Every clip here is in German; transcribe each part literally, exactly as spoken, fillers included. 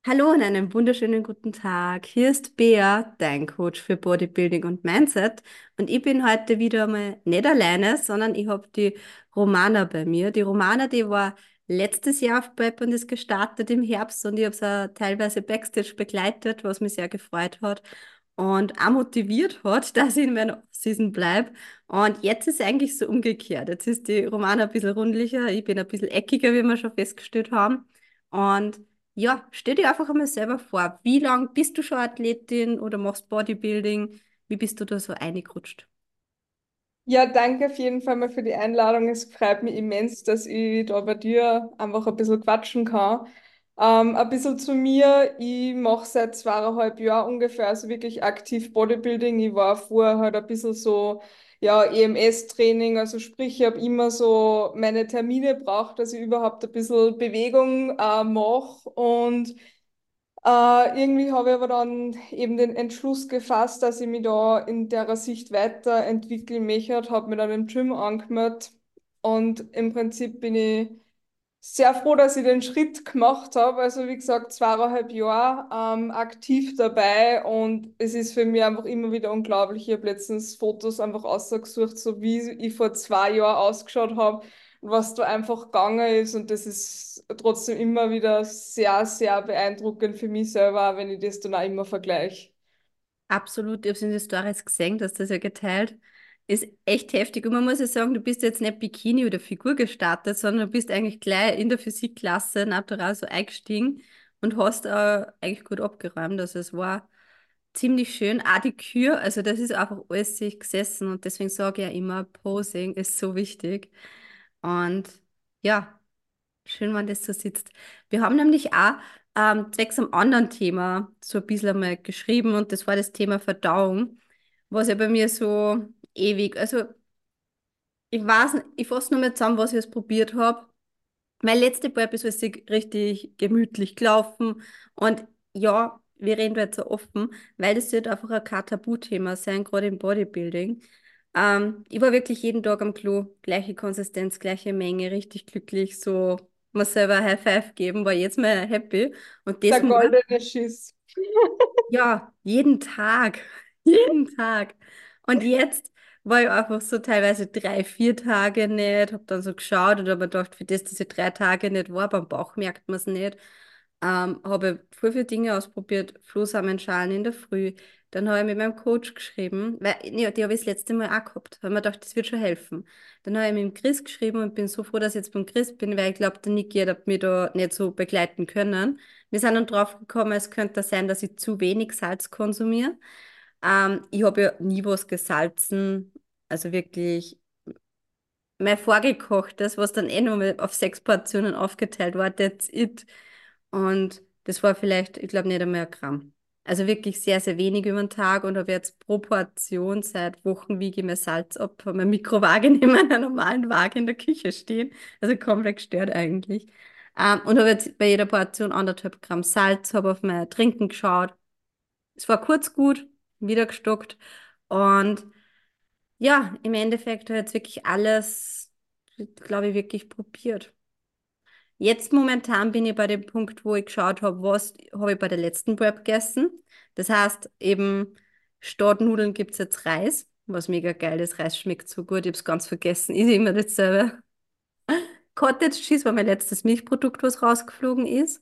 Hallo und einen wunderschönen guten Tag. Hier ist Bea, dein Coach für Bodybuilding und Mindset. Und ich bin heute wieder mal nicht alleine, sondern ich habe die Romana bei mir. Die Romana, die war letztes Jahr auf Prep und ist gestartet im Herbst und ich habe sie auch teilweise Backstage begleitet, was mich sehr gefreut hat und auch motiviert hat, dass ich in meiner Season bleibe. Und jetzt ist es eigentlich so umgekehrt. Jetzt ist die Romana ein bisschen rundlicher, ich bin ein bisschen eckiger, wie wir schon festgestellt haben. Und ja, stell dir einfach einmal selber vor, wie lange bist du schon Athletin oder machst Bodybuilding? Wie bist du da so eingerutscht? Ja, danke auf jeden Fall mal für die Einladung. Es freut mich immens, dass ich da bei dir einfach ein bisschen quatschen kann. Ähm, ein bisschen zu mir. Ich mache seit zweieinhalb Jahren ungefähr also wirklich aktiv Bodybuilding. Ich war vorher halt ein bisschen so, ja, E M S-Training, also sprich, ich habe immer so meine Termine braucht, dass ich überhaupt ein bisschen Bewegung äh, mache. Und äh, irgendwie habe ich aber dann eben den Entschluss gefasst, dass ich mich da in der Sicht weiterentwickeln möchte, habe mir dann im Gym angemeldet und im Prinzip bin ich sehr froh, dass ich den Schritt gemacht habe. Also wie gesagt, zweieinhalb Jahre ähm, aktiv dabei und es ist für mich einfach immer wieder unglaublich. Ich habe letztens Fotos einfach ausgesucht, so wie ich vor zwei Jahren ausgeschaut habe, was da einfach gegangen ist und das ist trotzdem immer wieder sehr, sehr beeindruckend für mich selber, auch wenn ich das dann auch immer vergleiche. Absolut, ich habe es in den Stories gesehen, dass das ja geteilt. Ist echt heftig. Und man muss ja sagen, du bist jetzt nicht Bikini oder Figur gestartet, sondern du bist eigentlich gleich in der Physikklasse natural so eingestiegen und hast äh, eigentlich gut abgeräumt. Also es war ziemlich schön. Auch die Kür, also das ist einfach alles sich gesessen und deswegen sage ich ja immer, Posing ist so wichtig. Und ja. Schön, wenn das so sitzt. Wir haben nämlich auch ähm, zwecks einem anderen Thema so ein bisschen einmal geschrieben und das war das Thema Verdauung, was ja bei mir so ewig, also ich weiß, nicht, ich fasse nur mal zusammen, was ich jetzt probiert habe. Meine letzte Prep ist alles richtig gemütlich gelaufen und ja, wir reden da jetzt so offen, weil das wird einfach ein kein Tabuthema sein, gerade im Bodybuilding. Ähm, ich war wirklich jeden Tag am Klo, gleiche Konsistenz, gleiche Menge, richtig glücklich, so mir selber ein High Five geben, war jetzt mal happy. Und Der das war, goldene Schiss. ja, jeden Tag, jeden Tag. Und jetzt war ich einfach so teilweise drei, vier Tage nicht, habe dann so geschaut und habe mir gedacht, für das, dass ich drei Tage nicht war, beim Bauch merkt man es nicht. Ähm, habe voll viele Dinge ausprobiert, Flohsamenschalen in der Früh. Dann habe ich mit meinem Coach geschrieben, weil ja, die habe ich das letzte Mal auch gehabt, weil mir gedacht, das wird schon helfen. Dann habe ich mit dem Chris geschrieben und bin so froh, dass ich jetzt beim Chris bin, weil ich glaube, der Niki hat mich da nicht so begleiten können. Wir sind dann drauf gekommen, es könnte sein, dass ich zu wenig Salz konsumiere. Ähm, ich habe ja nie was gesalzen, also wirklich mein vorgekochtes, was dann eh nur mal auf sechs Portionen aufgeteilt war, that's it. Und das war vielleicht, ich glaube, nicht einmal ein Gramm. Also wirklich sehr, sehr wenig über den Tag und habe jetzt pro Portion seit Wochen wiege ich mir Salz ab, habe meine Mikrowaage neben einer normalen Waage in der Küche stehen. Also komplett gestört eigentlich. Ähm, und habe jetzt bei jeder Portion anderthalb Gramm Salz, habe auf mein Trinken geschaut. Es war kurz gut, wieder gestockt. Und ja, im Endeffekt habe ich jetzt wirklich alles, glaube ich, wirklich probiert. Jetzt momentan bin ich bei dem Punkt, wo ich geschaut habe, was habe ich bei der letzten Prep gegessen. Das heißt, eben statt Nudeln gibt es jetzt Reis, was mega geil ist. Reis schmeckt so gut, ich habe es ganz vergessen. Ist immer dasselbe. Cottage Cheese war mein letztes Milchprodukt, was rausgeflogen ist.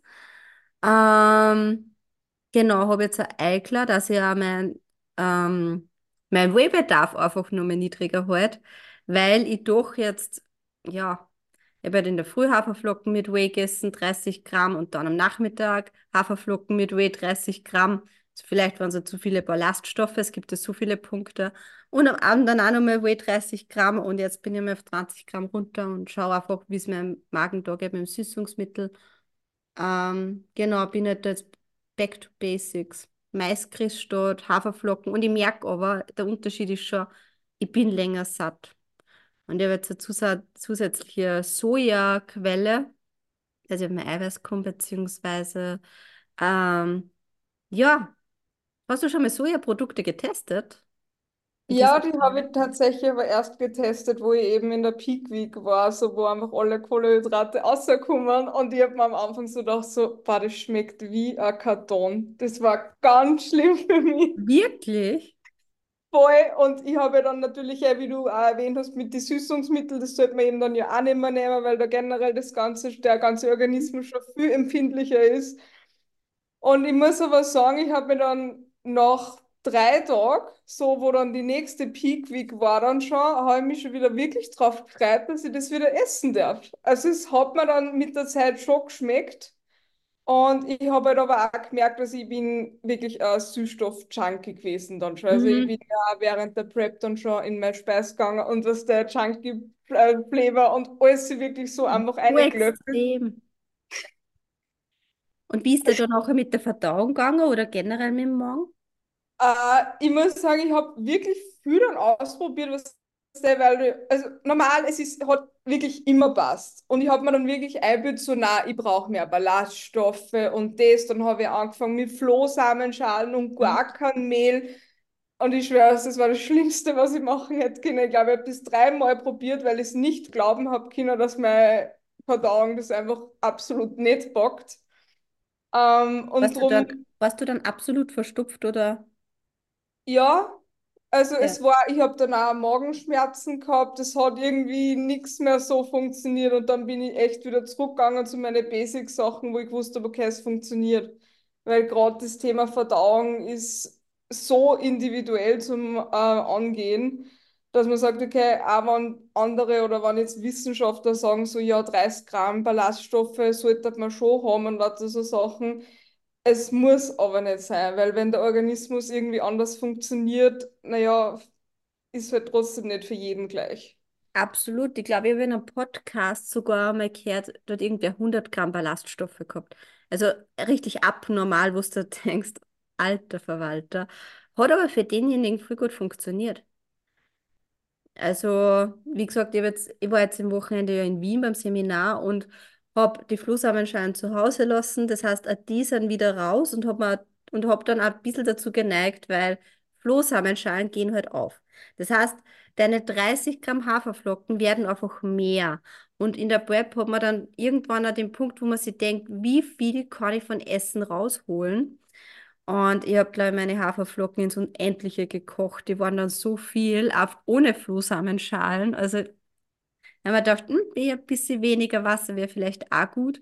Ähm, genau, habe jetzt ein Ei klar, dass ich auch mein, ähm, mein Whey-Bedarf einfach nur mehr niedriger halt, weil ich doch jetzt, ja, ich habe halt in der Früh Haferflocken mit Whey gegessen, dreißig Gramm, und dann am Nachmittag Haferflocken mit Whey, dreißig Gramm. Also vielleicht waren es zu viele Ballaststoffe, es gibt ja so viele Punkte. Und am Abend dann auch nochmal Whey, dreißig Gramm, und jetzt bin ich mal auf zwanzig Gramm runter und schaue einfach, wie es meinem Magen da geht mit dem Süßungsmittel. Ähm, genau, bin halt jetzt back to basics. Maiskris statt Haferflocken. Und ich merke aber, der Unterschied ist schon, ich bin länger satt. Und ich habe jetzt eine zusa zusätzliche Sojaquelle, also ich habe mein Eiweiß kommt, beziehungsweise, ähm, ja, hast du schon mal Sojaprodukte getestet? Und das, Ja, die habe ich tatsächlich aber erst getestet, wo ich eben in der Peak Week war, so wo einfach alle Kohlenhydrate rauskommen. Und ich habe mir am Anfang so gedacht, so, boah, das schmeckt wie ein Karton. Das war ganz schlimm für mich. wirklich? Voll. Und ich habe ja dann natürlich, auch, wie du auch erwähnt hast, mit den Süßungsmitteln, das sollte man eben dann ja auch nicht mehr nehmen, weil da generell das ganze, der ganze Organismus schon viel empfindlicher ist. Und ich muss aber sagen, ich habe mir dann nach drei Tagen, so wo dann die nächste Peak Week war dann schon, habe ich mich schon wieder wirklich drauf gefreut, dass ich das wieder essen darf. Also es hat mir dann mit der Zeit schon geschmeckt. Und ich habe halt aber auch gemerkt, dass ich bin wirklich ein Süßstoff-Junkie gewesen dann schon. Also ich bin Mhm. ja während der Prep dann schon in meine Speise gegangen und was der Junkie-Flavor und alles wirklich so einfach So reingelöffelt. extrem. Und wie ist der dann auch mit der Verdauung gegangen oder generell mit dem Magen? Äh, ich muss sagen, ich habe wirklich viel dann ausprobiert, was weil du, also normal, es ist, hat wirklich immer passt. Und ich habe mir dann wirklich eingebildet, so, na, ich brauche mehr Ballaststoffe und das. Dann habe ich angefangen mit Flohsamenschalen und Mhm. Guacanmehl. Und ich schwöre, das war das Schlimmste, was ich machen hätte können. Ich glaube, ich habe das dreimal probiert, weil ich es nicht glauben habe können, dass meine Verdauung das einfach absolut nicht packt. Ähm, und Warst du drum. dann, warst du dann absolut verstopft oder? Ja, also Ja. es war, ich habe dann auch Magenschmerzen gehabt, es hat irgendwie nichts mehr so funktioniert und dann bin ich echt wieder zurückgegangen zu meinen Basic-Sachen, wo ich gewusst habe, okay, es funktioniert. Weil gerade das Thema Verdauung ist so individuell zum äh, Angehen, dass man sagt, okay, auch wenn andere oder wenn jetzt Wissenschaftler sagen, so ja, dreißig Gramm Ballaststoffe sollte man schon haben und lauter so Sachen. Es muss aber nicht sein, weil wenn der Organismus irgendwie anders funktioniert, naja, ist halt trotzdem nicht für jeden gleich. Absolut. Ich glaube, ich habe in einem Podcast sogar mal gehört, dort irgendwer hundert Gramm Ballaststoffe gehabt. Also richtig abnormal, wo du denkst, alter Verwalter. Hat aber für denjenigen voll gut funktioniert. Also, wie gesagt, ich, hab jetzt, ich war jetzt am Wochenende ja in Wien beim Seminar und habe die Flohsamenschalen zu Hause lassen. Das heißt, auch die sind wieder raus und habe und hab dann auch ein bisschen dazu geneigt, weil Flohsamenschalen gehen halt auf. Das heißt, deine dreißig Gramm Haferflocken werden einfach mehr. Und in der Prep hat man dann irgendwann an den Punkt, wo man sich denkt, wie viel kann ich von Essen rausholen? Und ich habe, glaube ich, meine Haferflocken ins Unendliche gekocht. Die waren dann so viel, auch ohne Flohsamenschalen. Also, da haben wir gedacht, hm, ein bisschen weniger Wasser wäre vielleicht auch gut.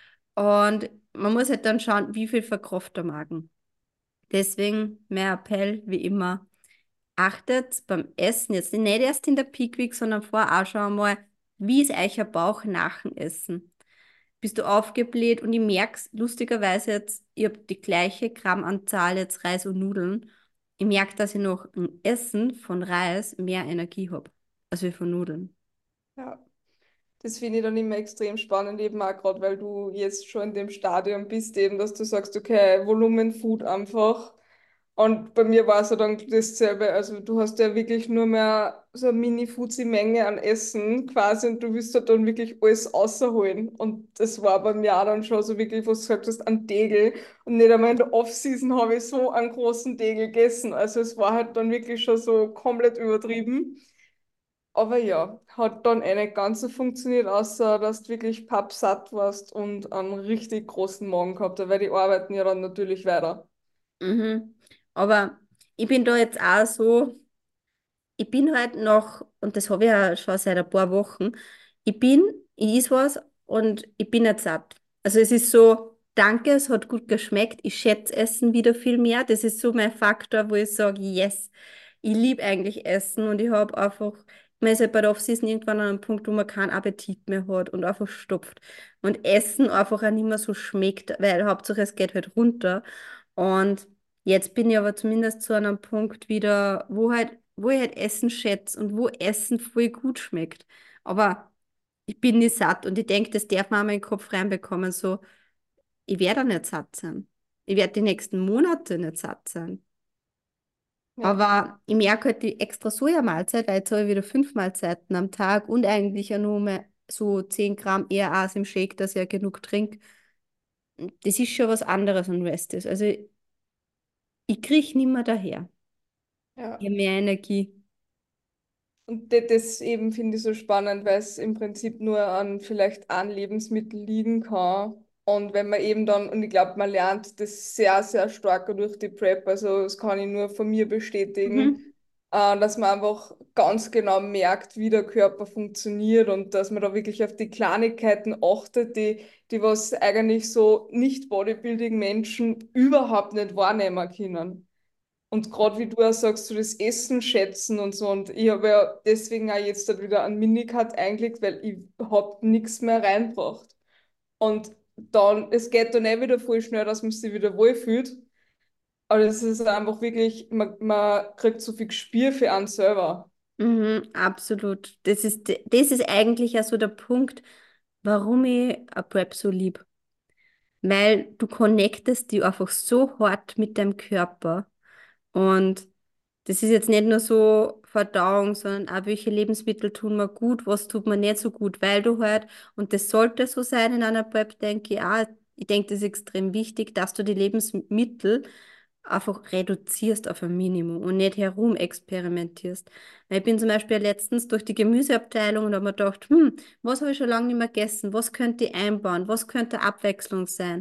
Und man muss halt dann schauen, wie viel verkraftet der Magen. Deswegen mein Appell, wie immer, achtet beim Essen jetzt nicht erst in der Peak Week, sondern vorher auch schon mal, wie ist euer Bauch nach dem Essen? Bist du aufgebläht und ich merke lustigerweise jetzt, ich habe die gleiche Grammanzahl jetzt Reis und Nudeln. Ich merke, dass ich noch im Essen von Reis mehr Energie habe, als wie von Nudeln. Ja. Das finde ich dann immer extrem spannend, eben auch gerade, weil du jetzt schon in dem Stadium bist, eben, dass du sagst, okay, Volumenfood einfach. Und bei mir war es ja dann dasselbe. Also du hast ja wirklich nur mehr so eine Mini-Fuzzi-Menge an Essen quasi und du willst halt dann wirklich alles rausholen. Und das war bei mir auch dann schon so wirklich, was du gesagt hast, ein Degel. Und nicht einmal in der Off-Season habe ich so einen großen Degel gegessen. Also es war halt dann wirklich schon so komplett übertrieben. Aber ja, hat dann eh nicht ganz so funktioniert, außer dass du wirklich pappsatt warst und einen richtig großen Magen gehabt hast, weil die arbeiten ja dann natürlich weiter. Mhm. Aber ich bin da jetzt auch so. Ich bin halt noch, und das habe ich ja schon seit ein paar Wochen, ich bin, ich is was und ich bin nicht satt. Also es ist so, danke, es hat gut geschmeckt, ich schätze Essen wieder viel mehr. Das ist so mein Faktor, wo ich sage, yes, ich liebe eigentlich Essen und ich habe einfach, man ist halt bei der Off-Season irgendwann an einem Punkt, wo man keinen Appetit mehr hat und einfach stopft. Und Essen einfach auch nicht mehr so schmeckt, weil Hauptsache es geht halt runter. Und jetzt bin ich aber zumindest zu einem Punkt wieder, wo halt, wo ich halt Essen schätze und wo Essen voll gut schmeckt. Aber ich bin nicht satt und ich denke, das darf man auch mal in den Kopf reinbekommen, so, ich werde nicht satt sein. Ich werde die nächsten Monate nicht satt sein. Ja, Aber ich merke halt die extra Sojamahlzeit, weil jetzt habe ich wieder fünf Mahlzeiten am Tag und eigentlich ja nur mehr so zehn Gramm eher Eis im Shake, dass ich ja genug trinke. Das ist schon was anderes an Restes. Also ich kriege nicht mehr daher. Ja. Ja, mehr Energie. Und das das eben finde ich so spannend, weil es im Prinzip nur an vielleicht ein Lebensmittel liegen kann. Und wenn man eben dann, und ich glaube, man lernt das sehr, sehr stark durch die Prep, also das kann ich nur von mir bestätigen, Mhm. äh, dass man einfach ganz genau merkt, wie der Körper funktioniert und dass man da wirklich auf die Kleinigkeiten achtet, die, die was eigentlich so nicht Bodybuilding-Menschen überhaupt nicht wahrnehmen können. Und gerade wie du auch sagst, so das Essen schätzen und so. Und ich habe ja deswegen auch jetzt halt wieder einen Minicut eingelegt, weil ich hab nichts mehr reingebracht. Und dann, es geht dann eh wieder voll schnell, dass man sich wieder wohlfühlt. Aber es ist einfach wirklich, man, man kriegt so viel Gespür für einen selber. Mhm, absolut. Das ist, das ist eigentlich ja so der Punkt, warum ich eine Prep so lieb. Weil du connectest die einfach so hart mit deinem Körper. Und das ist jetzt nicht nur so Verdauung, sondern auch welche Lebensmittel tun mir gut, was tut mir nicht so gut, weil du halt, und das sollte so sein in einer Prep, denke ich auch, ich denke, das ist extrem wichtig, dass du die Lebensmittel einfach reduzierst auf ein Minimum und nicht herumexperimentierst. Weil ich bin zum Beispiel letztens durch die Gemüseabteilung und habe mir gedacht, hm, was habe ich schon lange nicht mehr gegessen? Was könnte ich einbauen? Was könnte Abwechslung sein?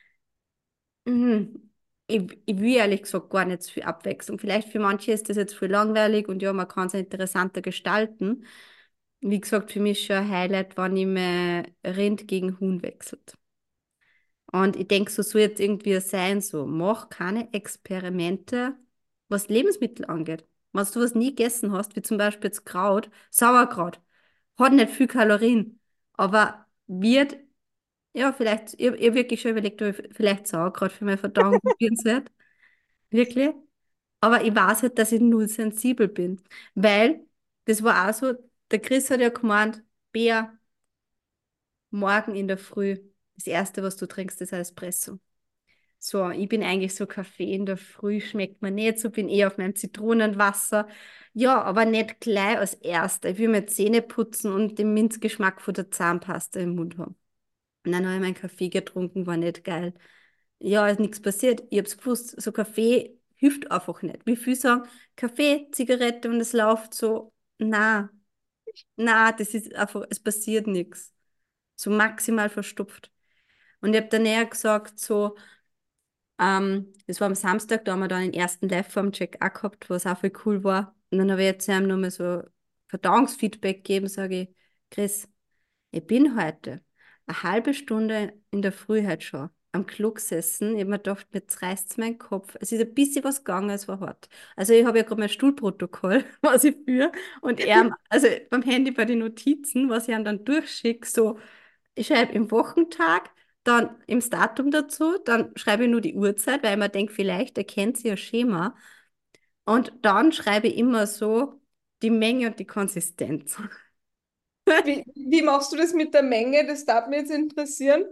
Mhm. Ich, ich will ehrlich gesagt gar nicht so viel Abwechslung. Vielleicht für manche ist das jetzt viel langweilig und ja, man kann es interessanter gestalten. Wie gesagt, für mich ist schon ein Highlight, wenn ich mir Rind gegen Huhn wechselt. Und ich denke, so soll jetzt irgendwie sein, so mach keine Experimente, was Lebensmittel angeht. Wenn du was nie gegessen hast, wie zum Beispiel jetzt Kraut, Sauerkraut, hat nicht viel Kalorien, aber wird, ja, vielleicht, ich, ich hab wirklich schon überlegt, ob ich vielleicht Sauerkraut für meine Verdauung probieren sollte. Wirklich. Aber ich weiß halt, dass ich null sensibel bin. Weil, das war auch so, der Chris hat ja gemeint, Bea, morgen in der Früh, das Erste, was du trinkst, ist ein Espresso. So, ich bin eigentlich so Kaffee in der Früh, schmeckt mir nicht so, bin eher auf meinem Zitronenwasser. Ja, aber nicht gleich als Erster. Ich will mir Zähne putzen und den Minzgeschmack von der Zahnpasta im Mund haben. Und dann habe ich meinen Kaffee getrunken, war nicht geil. Ja, ist nichts passiert. Ich hab's gewusst, so Kaffee hilft einfach nicht. Wie viele sagen, Kaffee, Zigarette und es läuft so. Na, na, das ist einfach, es passiert nichts. So maximal verstopft. Und ich habe dann eher gesagt, so, ähm, das war am Samstag, da haben wir dann den ersten Live-Form-Check auch gehabt, was auch voll cool war. Und dann habe ich jetzt ihm nochmal so Verdauungsfeedback gegeben, sage ich, Chris, ich bin heute eine halbe Stunde in der Früh halt schon am Klo gesessen. Ich habe mir gedacht, jetzt reißt mein Kopf. Es ist ein bisschen was gegangen, es war hart. Also ich habe ja gerade mein Stuhlprotokoll, was ich führe. Und er, also beim Handy bei den Notizen, was ich ihm dann durchschicke, so, ich schreibe im Wochentag, dann im Datum dazu, dann schreibe ich nur die Uhrzeit, weil ich mir denke, vielleicht erkennt sie ein Schema. Und dann schreibe ich immer so die Menge und die Konsistenz. Wie, wie machst du das mit der Menge? Das darf mich jetzt interessieren.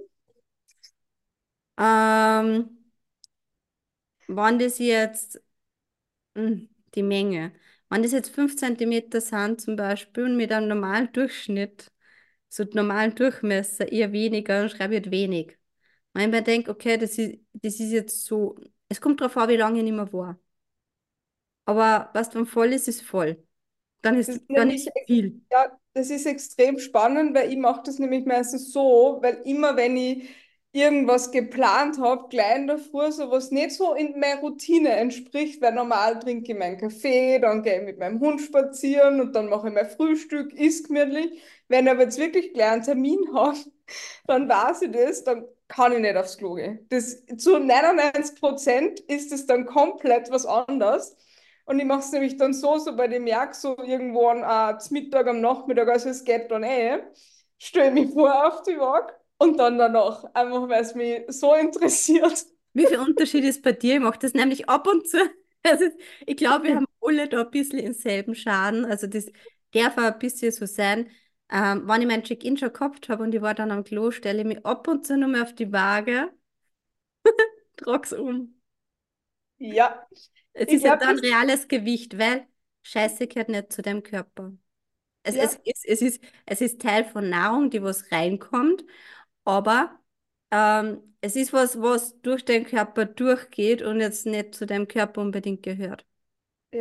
Ähm, Wenn das jetzt, hm, die Menge, wenn das jetzt fünf Zentimeter sind zum Beispiel und mit einem normalen Durchschnitt, so normalen Durchmesser eher weniger, dann schreibe ich halt wenig. Wenn ich mir denke, okay, das ist, das ist jetzt so, es kommt darauf an, wie lange ich nicht mehr war. Aber was dann voll ist, ist voll. Dann Das ist, ist dann nämlich, ist viel. ja, das ist extrem spannend, weil ich mache das nämlich meistens so, weil immer wenn ich irgendwas geplant habe, gleich in der Früh, so was nicht so in meiner Routine entspricht, weil normal trinke ich meinen Kaffee, dann gehe ich mit meinem Hund spazieren und dann mache ich mein Frühstück, isst gemütlich. Wenn ich aber jetzt wirklich gleich einen Termin habe, dann weiß ich das, dann kann ich nicht aufs Klo gehen. Das, zu neunundneunzig Prozent ist es dann komplett was anderes. Und ich mache es nämlich dann so, sobald ich merke, so irgendwo an äh, zum Mittag, am Nachmittag, also es geht dann eh, stelle mich vor auf die Waage und dann danach, einfach weil es mich so interessiert. Wie viel Unterschied ist bei dir? Ich mache das nämlich ab und zu. Also ich glaube, wir haben alle da ein bisschen denselben Schaden. Also das darf auch ein bisschen so sein. Ähm, wenn ich mein Check-in schon gehabt habe und ich war dann am Klo, stelle ich mich ab und zu noch mal auf die Waage, trage es um. Ja, Es ich ist ja glaube, dann das, reales Gewicht, weil Scheiße gehört nicht zu dem Körper. Es, es ja, ist, es ist, es ist Teil von Nahrung, die was reinkommt, aber ähm, es ist was, was durch den Körper durchgeht und jetzt nicht zu deinem Körper unbedingt gehört. ja.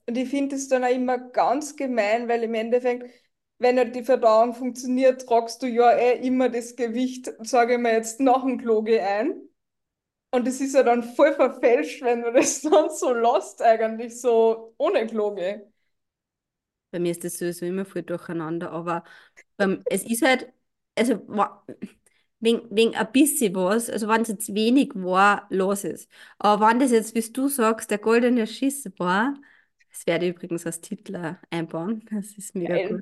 Und ich finde es dann auch immer ganz gemein, weil im Endeffekt, wenn halt die Verdauung funktioniert, tragst du ja eh immer das Gewicht, sage ich mal jetzt, nach dem Kloge ein. Und das ist ja dann voll verfälscht, wenn du das dann so lässt, eigentlich so ohne Kloge. Bei mir ist das sowieso immer voll durcheinander, aber ähm, es ist halt, also wa- wegen, wegen ein bisschen was, also wenn es jetzt wenig war, lass es. Aber wenn das jetzt, wie du sagst, der goldene Schiss war, das werde ich übrigens als Titel äh, einbauen, das ist mega gut, Geil.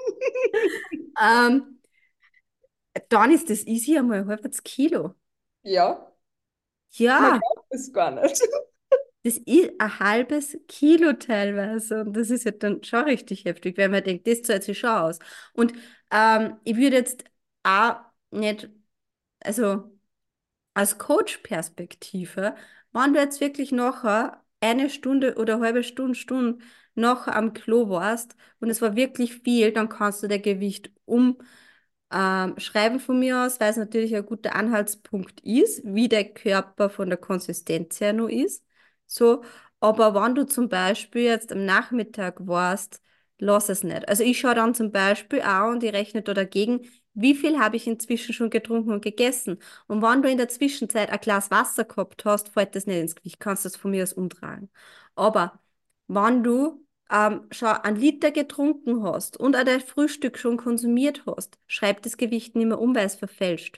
ähm, dann ist das easy einmal ein halbes Kilo. Ja, man Ja, glaubt es gar nicht. das ist ein halbes Kilo teilweise. Und das ist ja dann schon richtig heftig, wenn man denkt, das zahlt sich schon aus. Und ähm, ich würde jetzt auch nicht, also aus Coach-Perspektive, wenn du jetzt wirklich nachher eine Stunde oder eine halbe Stunde, Stunde nachher am Klo warst und es war wirklich viel, dann kannst du dein Gewicht um ähm, schreiben von mir aus, weil es natürlich ein guter Anhaltspunkt ist, wie der Körper von der Konsistenz her noch ist. So, aber wenn du zum Beispiel jetzt am Nachmittag warst, lass es nicht. Also ich schaue dann zum Beispiel auch und ich rechne da dagegen, wie viel habe ich inzwischen schon getrunken und gegessen. Und wenn du in der Zwischenzeit ein Glas Wasser gehabt hast, fällt das nicht ins Gewicht, kannst du das von mir aus umtragen. Aber wenn du ähm, schon einen Liter getrunken hast und auch dein Frühstück schon konsumiert hast, schreib das Gewicht nicht mehr um, weil es verfälscht.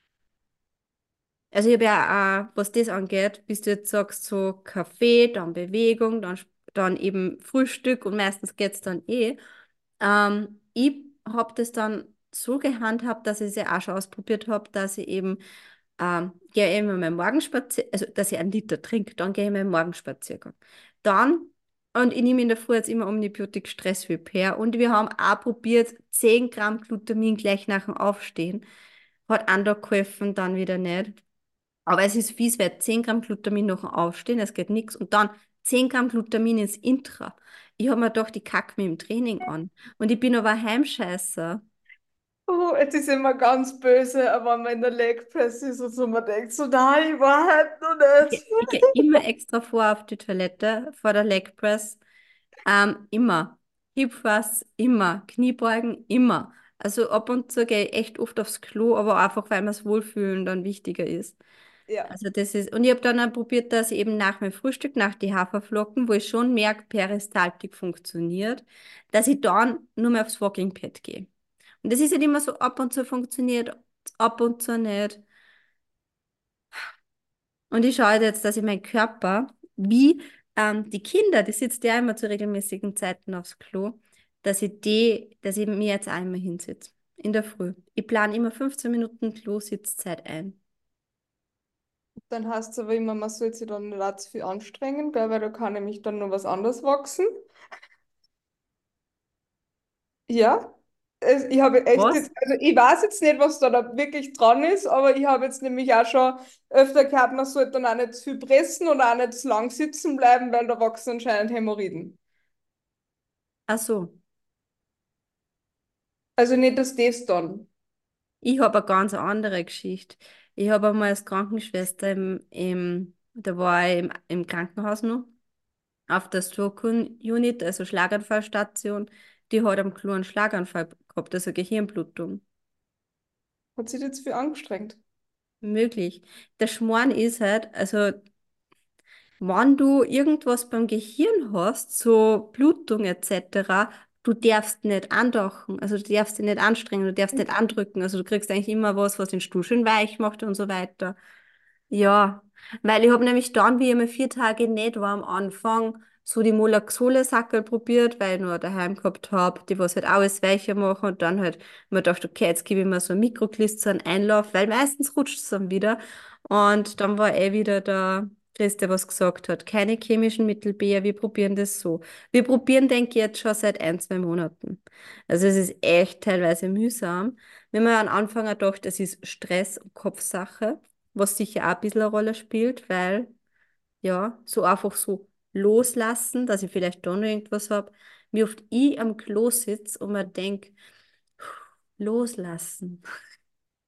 Also ich habe ja auch, was das angeht, bis du jetzt sagst, so Kaffee, dann Bewegung, dann, dann eben Frühstück und meistens geht es dann eh. Ähm, ich habe das dann so gehandhabt, dass ich es ja auch schon ausprobiert habe, dass ich eben ähm, gehe immer meinen Morgenspaziergang, also dass ich einen Liter trinke, dann gehe ich meinen Morgenspaziergang. Dann, und ich nehme in der Früh jetzt immer Omnibiotik Stress-Repair und wir haben auch probiert, zehn Gramm Glutamin gleich nach dem Aufstehen. Hat auch da geholfen, dann wieder nicht. Aber es ist fies, weil zehn Gramm Glutamin nach dem Aufstehen, es geht nichts. Und dann zehn Gramm Glutamin ins Intra. Ich habe mir gedacht, die kacke mir im Training an. Und ich bin aber ein Heimscheißer. Oh, jetzt ist immer ganz böse, aber wenn man in der Leg Press ist und so, man denkt so, nein, die Wahrheit noch Ich, nicht. geh- ich gehe immer extra vor auf die Toilette, vor der Leg Press. Ähm, immer. Hip Thrust, immer. Kniebeugen, immer. Also ab und zu gehe ich echt oft aufs Klo, aber einfach, weil mir das Wohlfühlen dann wichtiger ist. Ja, Also das ist, und ich habe dann auch probiert, dass ich eben nach meinem Frühstück, nach die Haferflocken, wo ich schon merke, Peristaltik funktioniert, dass ich dann nur mehr aufs Walking Pad gehe. Und das ist halt immer so, ab und zu funktioniert, ab und zu nicht. Und ich schaue halt jetzt, dass ich meinen Körper, wie ähm, die Kinder, die sitzen ja immer zu regelmäßigen Zeiten aufs Klo, dass ich die, dass ich mir jetzt einmal hinsitze. In der Früh. Ich plane immer fünfzehn Minuten Klo-Sitzzeit ein. dann heißt es aber immer, man soll sich dann nicht allzu viel anstrengen, gell, weil da kann nämlich dann nur was anderes wachsen. Ja, es, ich habe echt Was? jetzt, also ich weiß jetzt nicht, was da, da wirklich dran ist, aber ich habe jetzt nämlich auch schon öfter gehört, man sollte dann auch nicht zu viel pressen oder auch nicht zu lang sitzen bleiben, weil da wachsen anscheinend Hämorrhoiden. Ach so. Also nicht, dass das dann. Ich habe eine ganz andere Geschichte. Ich habe einmal als Krankenschwester im, im, da war ich im, im Krankenhaus noch, auf der Stroke-Unit, also Schlaganfallstation, die hat am Klo einen Schlaganfall gehabt, also Gehirnblutung. Hat sich jetzt viel angestrengt. Möglich. Der Schmarrn ist halt, also wenn du irgendwas beim Gehirn hast, so Blutung et cetera, du darfst nicht andochen, also du darfst dich nicht anstrengen, du darfst nicht andrücken, also du kriegst eigentlich immer was, was den Stuhl schön weich macht und so weiter. Ja, weil ich habe nämlich dann, wie ich mir vier Tage nicht war am Anfang, so die Molaxole-Sackel probiert, weil ich nur daheim gehabt habe, die was halt alles weicher machen und dann halt mir gedacht, okay, jetzt gebe ich mir so ein Mikroklister einen Einlauf, weil meistens rutscht es dann wieder und dann war eh wieder der Chris, der was gesagt hat, keine chemischen Mittel, Bea, wir probieren das so. Wir probieren, denke ich, jetzt schon seit ein, zwei Monaten. Also es ist echt teilweise mühsam. Wenn man am Anfang auch gedacht, es ist Stress und Kopfsache, was sicher auch ein bisschen eine Rolle spielt, weil, ja, so einfach so loslassen, dass ich vielleicht da noch irgendwas habe, wie oft ich am Klo sitze und mir denke, loslassen.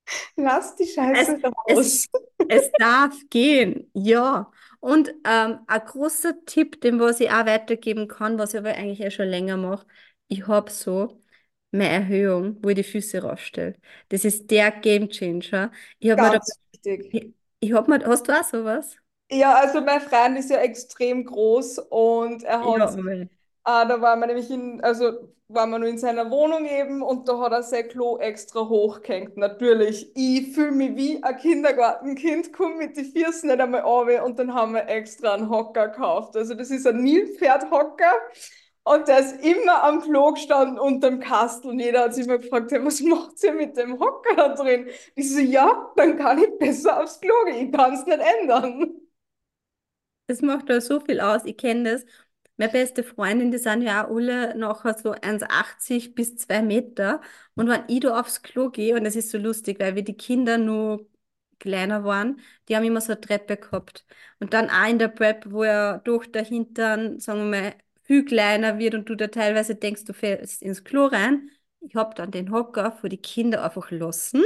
Lass die Es, Scheiße es, raus. es darf gehen, ja. Und ähm, ein großer Tipp, den was ich auch weitergeben kann, was ich aber eigentlich eh schon länger mache, ich habe so meine Erhöhung, wo ich die Füße rausstelle. Das ist der Gamechanger. Ich habe mir da, Ganz wichtig. ich, ich hab mir, hast du auch sowas? Ja, also mein Freund ist ja extrem groß und er hat, Ja, voll. äh, da waren wir nämlich in, also waren wir nur in seiner Wohnung eben und da hat er sein Klo extra hochgehängt. Natürlich, ich fühle mich wie ein Kindergartenkind, komme mit den Füßen nicht einmal runter und dann haben wir extra einen Hocker gekauft. Also das ist ein Nilpferdhocker und der ist immer am Klo gestanden unterm Kastel und jeder hat sich immer gefragt, hey, was macht ihr mit dem Hocker da drin? Ich so, ja, dann kann ich besser aufs Klo gehen, ich kann es nicht ändern. Das macht da so viel aus. Ich kenne das. Meine beste Freundin, die sind ja auch alle nachher so eins Komma achtzig bis zwei Meter. Und wenn ich da aufs Klo gehe, und das ist so lustig, weil wir die Kinder nur kleiner waren, die haben immer so eine Treppe gehabt. Und dann auch in der Prep, wo er durch der Hintern, sagen wir mal, viel kleiner wird und du da teilweise denkst, du fällst ins Klo rein. Ich habe dann den Hocker vor die Kinder einfach lassen,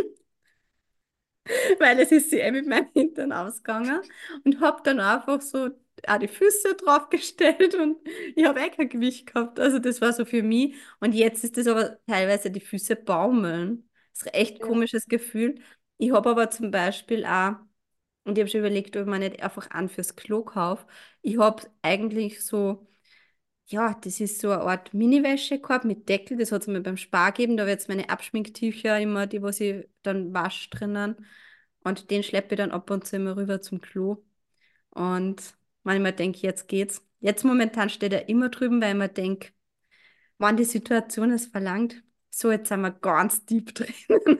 weil es ist sie eh mit meinem Hintern ausgegangen und habe dann einfach so auch die Füße draufgestellt und ich habe eh kein Gewicht gehabt. Also das war so für mich. Und jetzt ist das aber teilweise die Füße baumeln. Das ist ein echt Ja. komisches Gefühl. Ich habe aber zum Beispiel auch, und ich habe schon überlegt, ob ich mir nicht einfach an fürs Klo kaufe. Ich habe eigentlich so, ja, das ist so eine Art Mini-Wäschekorb mit Deckel. Das hat es mir beim Spar gegeben. Da habe ich jetzt meine Abschminktücher immer, die, was ich dann wasche drinnen. Und den schleppe ich dann ab und zu immer rüber zum Klo. Und manchmal denke ich, jetzt geht's. Jetzt momentan steht er immer drüben, weil ich mir denke, wann die Situation es verlangt, so jetzt sind wir ganz deep drin.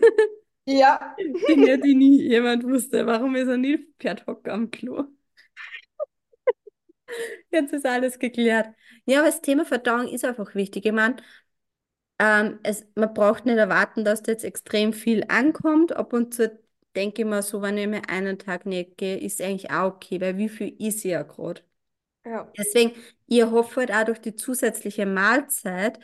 Ja, Dinge, die nie jemand wusste. Warum ist er nie Pferdhocker am Klo? Jetzt ist alles geklärt. Ja, aber das Thema Verdauung ist einfach wichtig. Ich meine, ähm, es, man braucht nicht erwarten, dass da jetzt extrem viel ankommt. Ab und zu denke ich mir so, wenn ich mir einen Tag nicht gehe, ist eigentlich auch okay, weil wie viel ist ja gerade? ja, Deswegen, ich hoffe halt auch durch die zusätzliche Mahlzeit,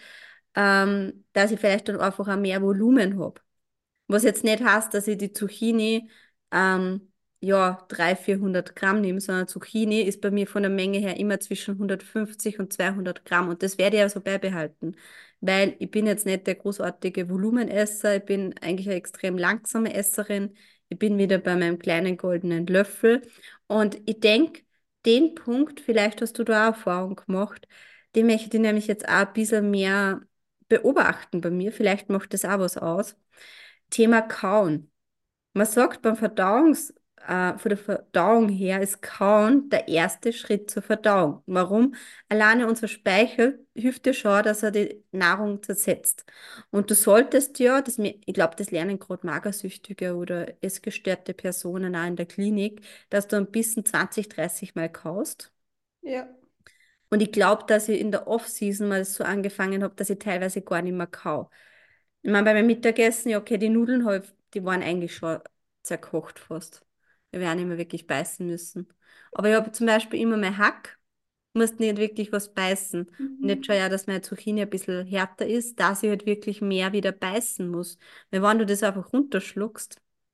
ähm, dass ich vielleicht dann einfach auch mehr Volumen habe. Was jetzt nicht heißt, dass ich die Zucchini ähm, ja dreihundert, vierhundert Gramm nehme, sondern Zucchini ist bei mir von der Menge her immer zwischen hundertfünfzig und zweihundert Gramm. Und das werde ich also beibehalten, weil ich bin jetzt nicht der großartige Volumenesser, ich bin eigentlich eine extrem langsame Esserin. Ich bin wieder bei meinem kleinen goldenen Löffel. Und ich denke, den Punkt, vielleicht hast du da auch Erfahrung gemacht, den möchte ich nämlich jetzt auch ein bisschen mehr beobachten bei mir. Vielleicht macht das auch was aus. Thema Kauen. Man sagt beim Verdauungs, äh, von der Verdauung her ist Kauen der erste Schritt zur Verdauung. Warum? Alleine unser Speichel hilft dir schon, dass er die Nahrung zersetzt. Und du solltest ja, das, mir- ich glaube, das lernen gerade Magersüchtige oder essgestörte Personen auch in der Klinik, dass du ein bisschen zwanzig, dreißig Mal kaust. ja. Und ich glaube, dass ich in der Off-Season mal so angefangen habe, dass ich teilweise gar nicht mehr kau. Ich meine, bei meinem Mittagessen, ja, okay, die Nudeln, hab, ich- die waren eigentlich schon zerkocht fast. Wir werden nicht mehr wirklich beißen müssen. Aber ich habe zum Beispiel immer mein Hack, musste nicht wirklich was beißen. Und jetzt Mhm. schon ja, dass meine Zucchini ein bisschen härter ist, dass ich halt wirklich mehr wieder beißen muss. Weil wenn du das einfach runterschluckst,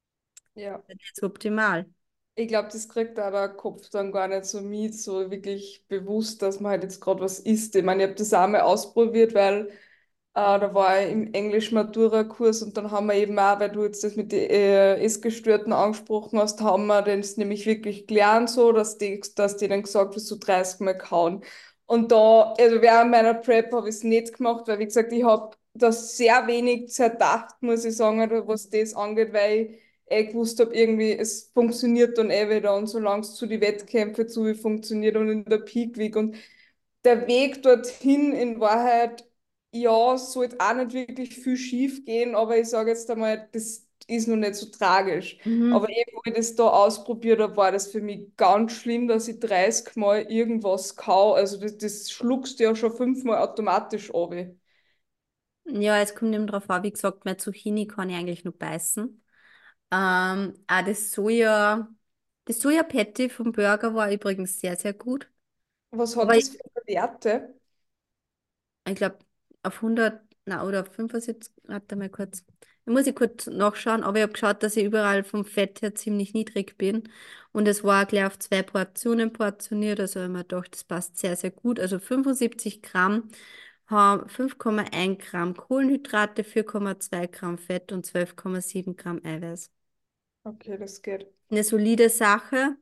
Ja. dann ist das optimal. Ich glaube, das kriegt auch der Kopf dann gar nicht so mit, so wirklich bewusst, dass man halt jetzt gerade was isst. Ich meine, ich habe das auch mal ausprobiert, weil äh, da war ich im Englisch-Matura-Kurs und dann haben wir eben auch, weil du jetzt das mit den äh, Essgestörten angesprochen hast, haben wir das nämlich wirklich gelernt, so, dass die, dass die dann gesagt wird, so dreißig Mal kauen. Und da, also während meiner Prep habe ich es nicht gemacht, weil wie gesagt, ich habe das sehr wenig zerdacht, muss ich sagen, also was das angeht, weil ich eh gewusst habe, irgendwie, es funktioniert dann eh wieder und solange es zu die Wettkämpfe zu wie funktioniert und in der Peak Week und der Weg dorthin in Wahrheit, ja, es sollte auch nicht wirklich viel schief gehen, aber ich sage jetzt einmal, das ist noch nicht so tragisch. Aber Mhm. eben, wo ich das da ausprobiert habe, war das für mich ganz schlimm, dass ich dreißig Mal irgendwas kau. Also das, das schluckst du ja schon fünfmal automatisch ab. Ja, es kommt eben drauf an, wie gesagt, mein Zucchini kann ich eigentlich nur beißen. Ähm, auch das Soja, das Soja-Patty vom Burger war übrigens sehr, sehr gut. Was Aber hat ich, das für Werte? ich glaube, auf hundert, na, oder auf fünfundsiebzig, warte mal kurz. muss ich kurz nachschauen, aber ich habe geschaut, dass ich überall vom Fett her ziemlich niedrig bin. Und es war gleich auf zwei Portionen portioniert. Also habe ich mir gedacht, das passt sehr, sehr gut. Also fünfundsiebzig Gramm haben fünf Komma eins Gramm Kohlenhydrate, vier Komma zwei Gramm Fett und zwölf Komma sieben Gramm Eiweiß. Okay, das geht. Eine solide Sache.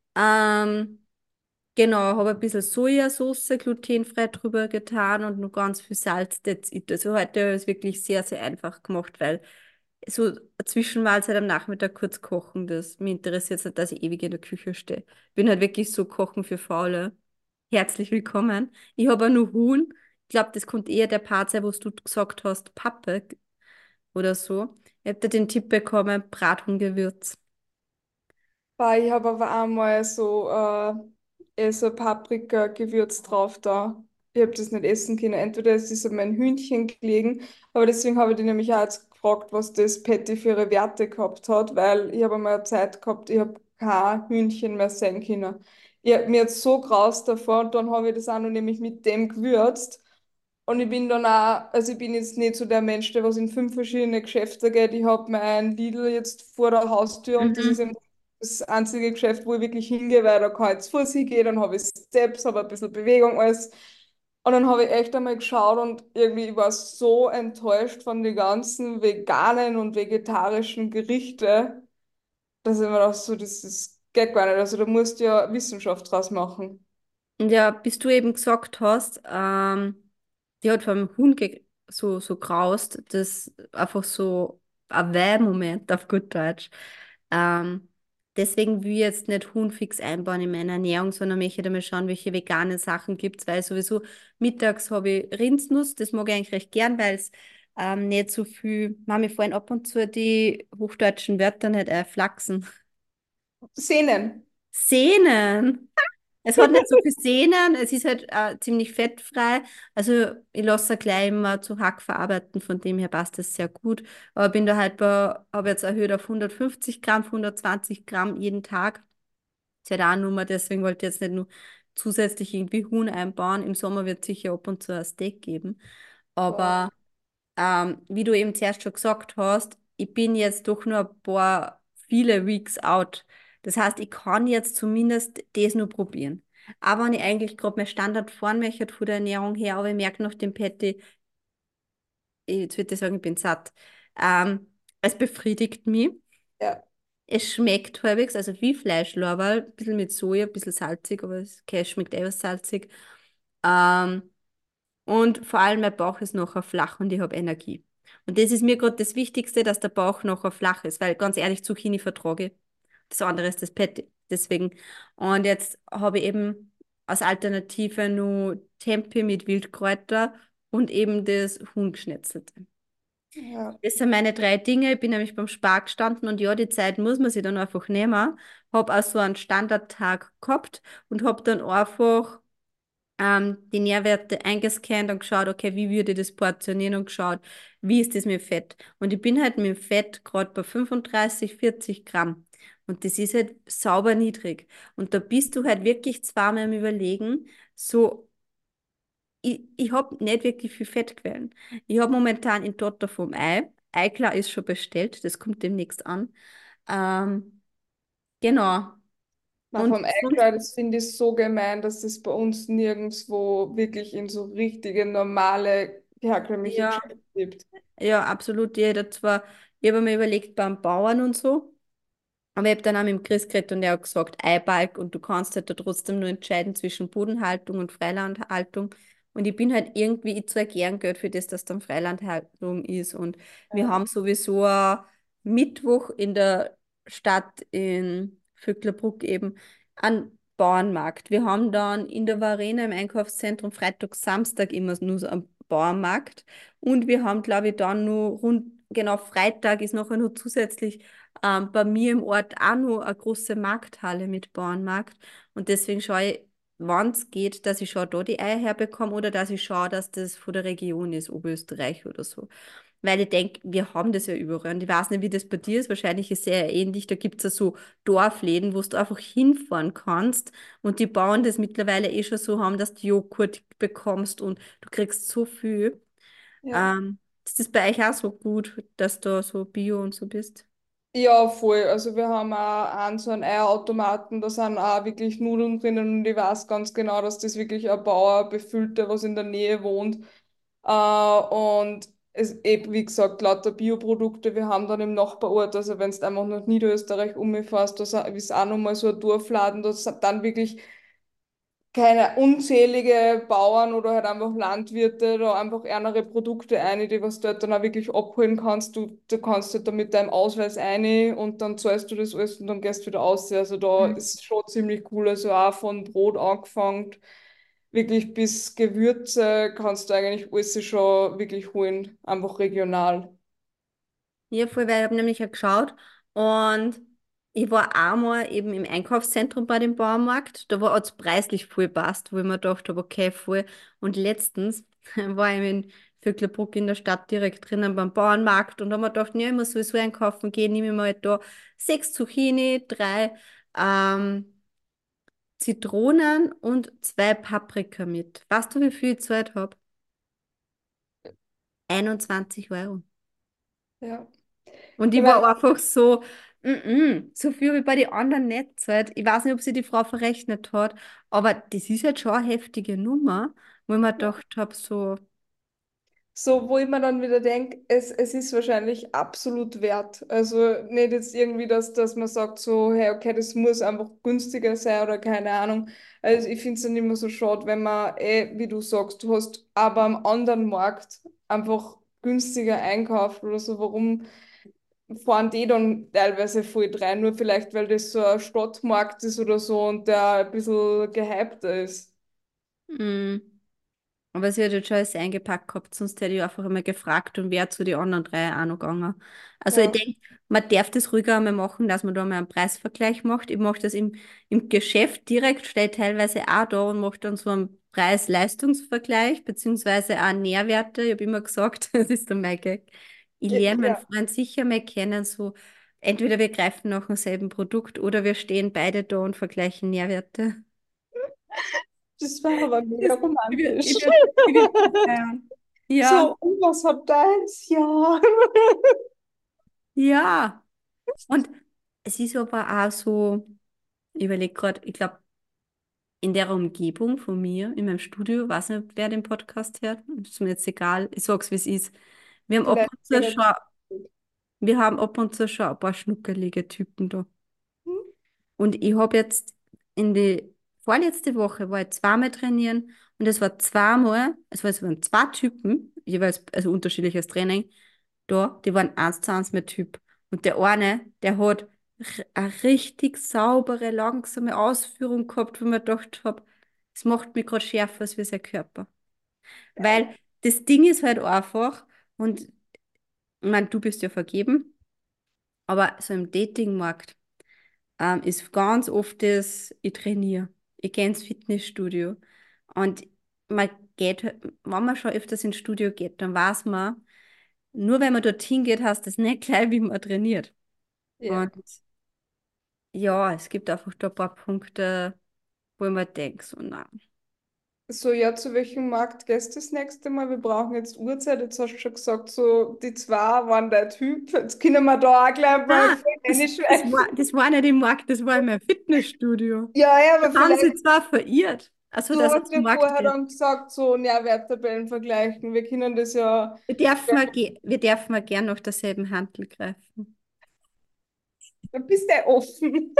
Ähm, Genau, habe ein bisschen Sojasauce glutenfrei drüber getan und nur ganz viel Salz, that's it. Also heute ist es wirklich sehr, sehr einfach gemacht, weil so eine Zwischenmahlzeit am Nachmittag kurz kochen, das mich interessiert jetzt nicht, dass ich ewig in der Küche stehe. Bin halt wirklich so Kochen für Faule. Herzlich willkommen. Ich habe auch nur Huhn. Ich glaube, das könnte eher der Part sein, wo du gesagt hast, Pappe oder so. Ich habe da den Tipp bekommen, Brathuhngewürz. Boah, ich habe aber einmal so, äh, eh so Paprika-Gewürz drauf da. Ich habe das nicht essen können. Entweder es ist an mein Hühnchen gelegen, aber deswegen habe ich die nämlich auch jetzt gefragt, was das Patty für ihre Werte gehabt hat, weil ich habe einmal eine Zeit gehabt, ich habe kein Hühnchen mehr sehen können. Ich hab mir jetzt so graust davor und dann habe ich das auch noch nämlich mit dem gewürzt. Und ich bin dann auch, also ich bin jetzt nicht so der Mensch, der was in fünf verschiedene Geschäfte geht. Ich habe mein Lidl jetzt vor der Haustür und das ist Mhm. eben das einzige Geschäft, wo ich wirklich hingehe, weil da kann ich zu Fuß hingehen, dann habe ich Steps, habe ein bisschen Bewegung, alles. Und dann habe ich echt einmal geschaut und irgendwie ich war so enttäuscht von den ganzen veganen und vegetarischen Gerichte, dass ich mir dachte, so, das, das geht gar nicht. Also da musst du ja Wissenschaft draus machen. Und ja, bis du eben gesagt hast, ähm, die hat vom Huhn ge so, so graust, das einfach so ein Weih-Moment auf gut Deutsch. Ähm, Deswegen will ich jetzt nicht Huhn fix einbauen in meine Ernährung, sondern möchte einmal schauen, welche veganen Sachen gibt es, weil sowieso mittags habe ich Rindsnuss, das mag ich eigentlich recht gern, weil es ähm, nicht so viel, mir fallen ab und zu die hochdeutschen Wörter nicht ein, Flachsen. Sehnen. Sehnen! Es hat nicht so viel Sehnen, es ist halt äh, ziemlich fettfrei. Also ich lasse es gleich immer zu Hack verarbeiten, von dem her passt das sehr gut. Aber bin da halt bei, habe jetzt erhöht auf hundertfünfzig Gramm, hundertzwanzig Gramm jeden Tag. Ist ja da auch Nummer, deswegen wollte ich jetzt nicht nur zusätzlich irgendwie Huhn einbauen. Im Sommer wird es sicher ab und zu ein Steak geben. Wow. Aber ähm, wie du eben zuerst schon gesagt hast, ich bin jetzt doch nur ein paar, viele Weeks out. Das heißt, ich kann jetzt zumindest das nur probieren. Aber wenn ich eigentlich gerade mein Standard fahren möchte von der Ernährung her, aber ich merke nach dem Patty, jetzt würde ich sagen, ich bin satt. Ähm, Es befriedigt mich. Ja. Es schmeckt halbwegs, also wie Fleischlorbeer, ein bisschen mit Soja, ein bisschen salzig, aber es okay, es schmeckt etwas salzig. Ähm, Und vor allem mein Bauch ist nachher flach und ich habe Energie. Und das ist mir gerade das Wichtigste, dass der Bauch nachher flach ist, weil ganz ehrlich, Zucchini vertrage ich. Das andere ist das Patty. Deswegen. Und jetzt habe ich eben als Alternative nur Tempeh mit Wildkräuter und eben das Huhn geschnetzelte. Ja. Das sind meine drei Dinge. Ich bin nämlich beim Spar gestanden und ja, die Zeit muss man sich dann einfach nehmen. Habe auch so einen Standardtag gehabt und habe dann einfach ähm, die Nährwerte eingescannt und geschaut, okay, wie würde ich das portionieren und geschaut, wie ist das mit Fett. Und ich bin halt mit dem Fett gerade bei fünfunddreißig, vierzig Gramm. Und das ist halt sauber niedrig. Und da bist du halt wirklich zweimal am Überlegen, so, ich, ich habe nicht wirklich viel Fettquellen. Ich habe momentan in Totter vom Ei. Eiklar ist schon bestellt, das kommt demnächst an. Ähm, genau. Na, Und vom sonst, Eiklar, das finde ich so gemein, dass es bei uns nirgendwo wirklich in so richtige, normale, herkömmliche ja, Geschäfte gibt. ja, absolut. Jeder zwar, ich habe mir überlegt beim Bauern und so, aber ich habe dann auch mit dem Chris geredet und er hat gesagt, Eibalg und du kannst halt da trotzdem nur entscheiden zwischen Bodenhaltung und Freilandhaltung. Und ich bin halt irgendwie, ich zahle gern Geld für das, dass dann Freilandhaltung ist. Und wir Ja, haben sowieso a Mittwoch in der Stadt in Vöcklerbruck eben einen Bauernmarkt. Wir haben dann in der Varena im Einkaufszentrum Freitag, Samstag immer nur so einen Bauernmarkt. Und wir haben, glaube ich, dann nur rund, genau Freitag ist nachher nur zusätzlich ähm, bei mir im Ort auch noch eine große Markthalle mit Bauernmarkt. Und deswegen schaue ich, wann es geht, dass ich schon da die Eier herbekomme oder dass ich schaue, dass das von der Region ist, Oberösterreich oder so. Weil ich denke, wir haben das ja überall. Und ich weiß nicht, wie das bei dir ist. Wahrscheinlich ist es sehr ähnlich. Da gibt es ja so Dorfläden, wo du einfach hinfahren kannst. Und die bauen das mittlerweile eh schon so haben, dass du Joghurt bekommst und du kriegst so viel. ja. Ähm, Ist das bei euch auch so gut, dass du so Bio und so bist? Ja, voll. Also wir haben auch einen so einen Eierautomaten, da sind auch wirklich Nudeln drinnen und ich weiß ganz genau, dass das wirklich ein Bauer befüllt, der was in der Nähe wohnt. Äh, und es eben, wie gesagt, lauter Bioprodukte. Wir haben dann im Nachbarort, also wenn du einfach nach Niederösterreich umfährst, da sa- ist auch nochmal so ein Dorfladen, da sind dann wirklich keine unzählige Bauern oder halt einfach Landwirte da einfach ärmere Produkte ein, die was du halt dann auch wirklich abholen kannst. Du, du kannst halt da mit deinem Ausweis ein und dann zahlst du das alles und dann gehst du wieder aus. Also da Mhm. ist schon ziemlich cool. Also auch von Brot angefangen, wirklich bis Gewürze kannst du eigentlich alles schon wirklich holen, einfach regional. Ja, voll, weil ich habe nämlich auch geschaut und ich war einmal eben im Einkaufszentrum bei dem Bauernmarkt. Da war es preislich voll passt, wo ich mir gedacht habe, okay, voll. Und letztens war ich in Vöcklerbruck in der Stadt direkt drinnen beim Bauernmarkt und da habe mir gedacht, ja, ich muss sowieso einkaufen gehen, nehme ich mir halt da sechs Zucchini, drei ähm, Zitronen und zwei Paprika mit. Weißt du, wie viel ich gezahlt habe? einundzwanzig Euro. Ja. Und Ich ich meine, war einfach so, mm -mm, so viel wie bei den anderen nicht zahlt. Ich weiß nicht, ob sie die Frau verrechnet hat, aber das ist jetzt schon eine heftige Nummer, wo ich mir gedacht habe, so, so, wo ich mir dann wieder denke, es, es ist wahrscheinlich absolut wert. Also nicht jetzt irgendwie, dass, dass man sagt so, hey, okay, das muss einfach günstiger sein oder keine Ahnung. Also ich finde es dann immer so schade, wenn man, eh, wie du sagst, du hast aber am anderen Markt einfach günstiger einkauft oder so. Warum fahren die dann teilweise voll rein? Nur vielleicht, weil das so ein Stadtmarkt ist oder so und der ein bisschen gehypter ist. mm. Aber sie hat jetzt schon alles eingepackt gehabt, sonst hätte ich einfach einmal gefragt und wäre zu den anderen drei auch noch gegangen. Also ich Ja, denke, man darf das ruhiger einmal machen, dass man da mal einen Preisvergleich macht. Ich mache das im, im Geschäft direkt, stehe teilweise auch da und mache dann so einen Preis-Leistungs-Vergleich, beziehungsweise auch Nährwerte. Ich habe immer gesagt, das ist der mein Gag. Ich lerne meinen ja, Freund sicher mal kennen, so entweder wir greifen nach demselben Produkt oder wir stehen beide da und vergleichen Nährwerte. das war aber mega Das, ich würde romantisch. ich würd, ich würd so feiern. Ja. So, und was hat deins? Ja. Ja, und es ist aber auch so, ich überlege gerade, ich glaube, in der Umgebung von mir, in meinem Studio, weiß nicht, wer den Podcast hört, ist mir jetzt egal, ich sag's, wie es ist. Wir haben ab Vielleicht und zu geht schon, es. wir haben ab und zu schon ein paar schnuckelige Typen da. Hm? Und ich habe jetzt in die vorletzte Woche war ich zweimal trainieren und es war zweimal, es war- es waren zwei Typen, jeweils, also unterschiedliches Training, da, die waren eins zu eins mit Typ. Und der eine, der hat r- eine richtig saubere, langsame Ausführung gehabt, wo ich mir gedacht habe, es macht mich gerade schärfer als wie sein Körper. Weil Geil. das Ding ist halt einfach, und ich meine, du bist ja vergeben, aber so im Datingmarkt, ähm, ist ganz oft das, ich trainiere. Ich gehe ins Fitnessstudio. Und man geht, wenn man schon öfters ins Studio geht, dann weiß man, nur wenn man dorthin geht, heißt das nicht gleich, wie man trainiert. Ja. Und ja, es gibt einfach da ein paar Punkte, wo ich mir denke, so, na. So, ja, zu welchem Markt gehst du das nächste Mal? Wir brauchen jetzt Uhrzeit. Jetzt hast du schon gesagt, so die zwei waren der Typ. Jetzt können wir da auch gleich mal Ah, voll das, das reinschweifen. war, das war nicht im Markt, das war in meinem Fitnessstudio. Ja, ja, aber Das haben sie vielleicht, zwar verirrt, also du dass er hast zum ja Markt vorher geht. dann gesagt, so Nährwerttabellen vergleichen. Wir können das ja. Wir dürfen mal, ge- wir dürfen mal gern nach derselben Handel greifen. Da bist du ja offen.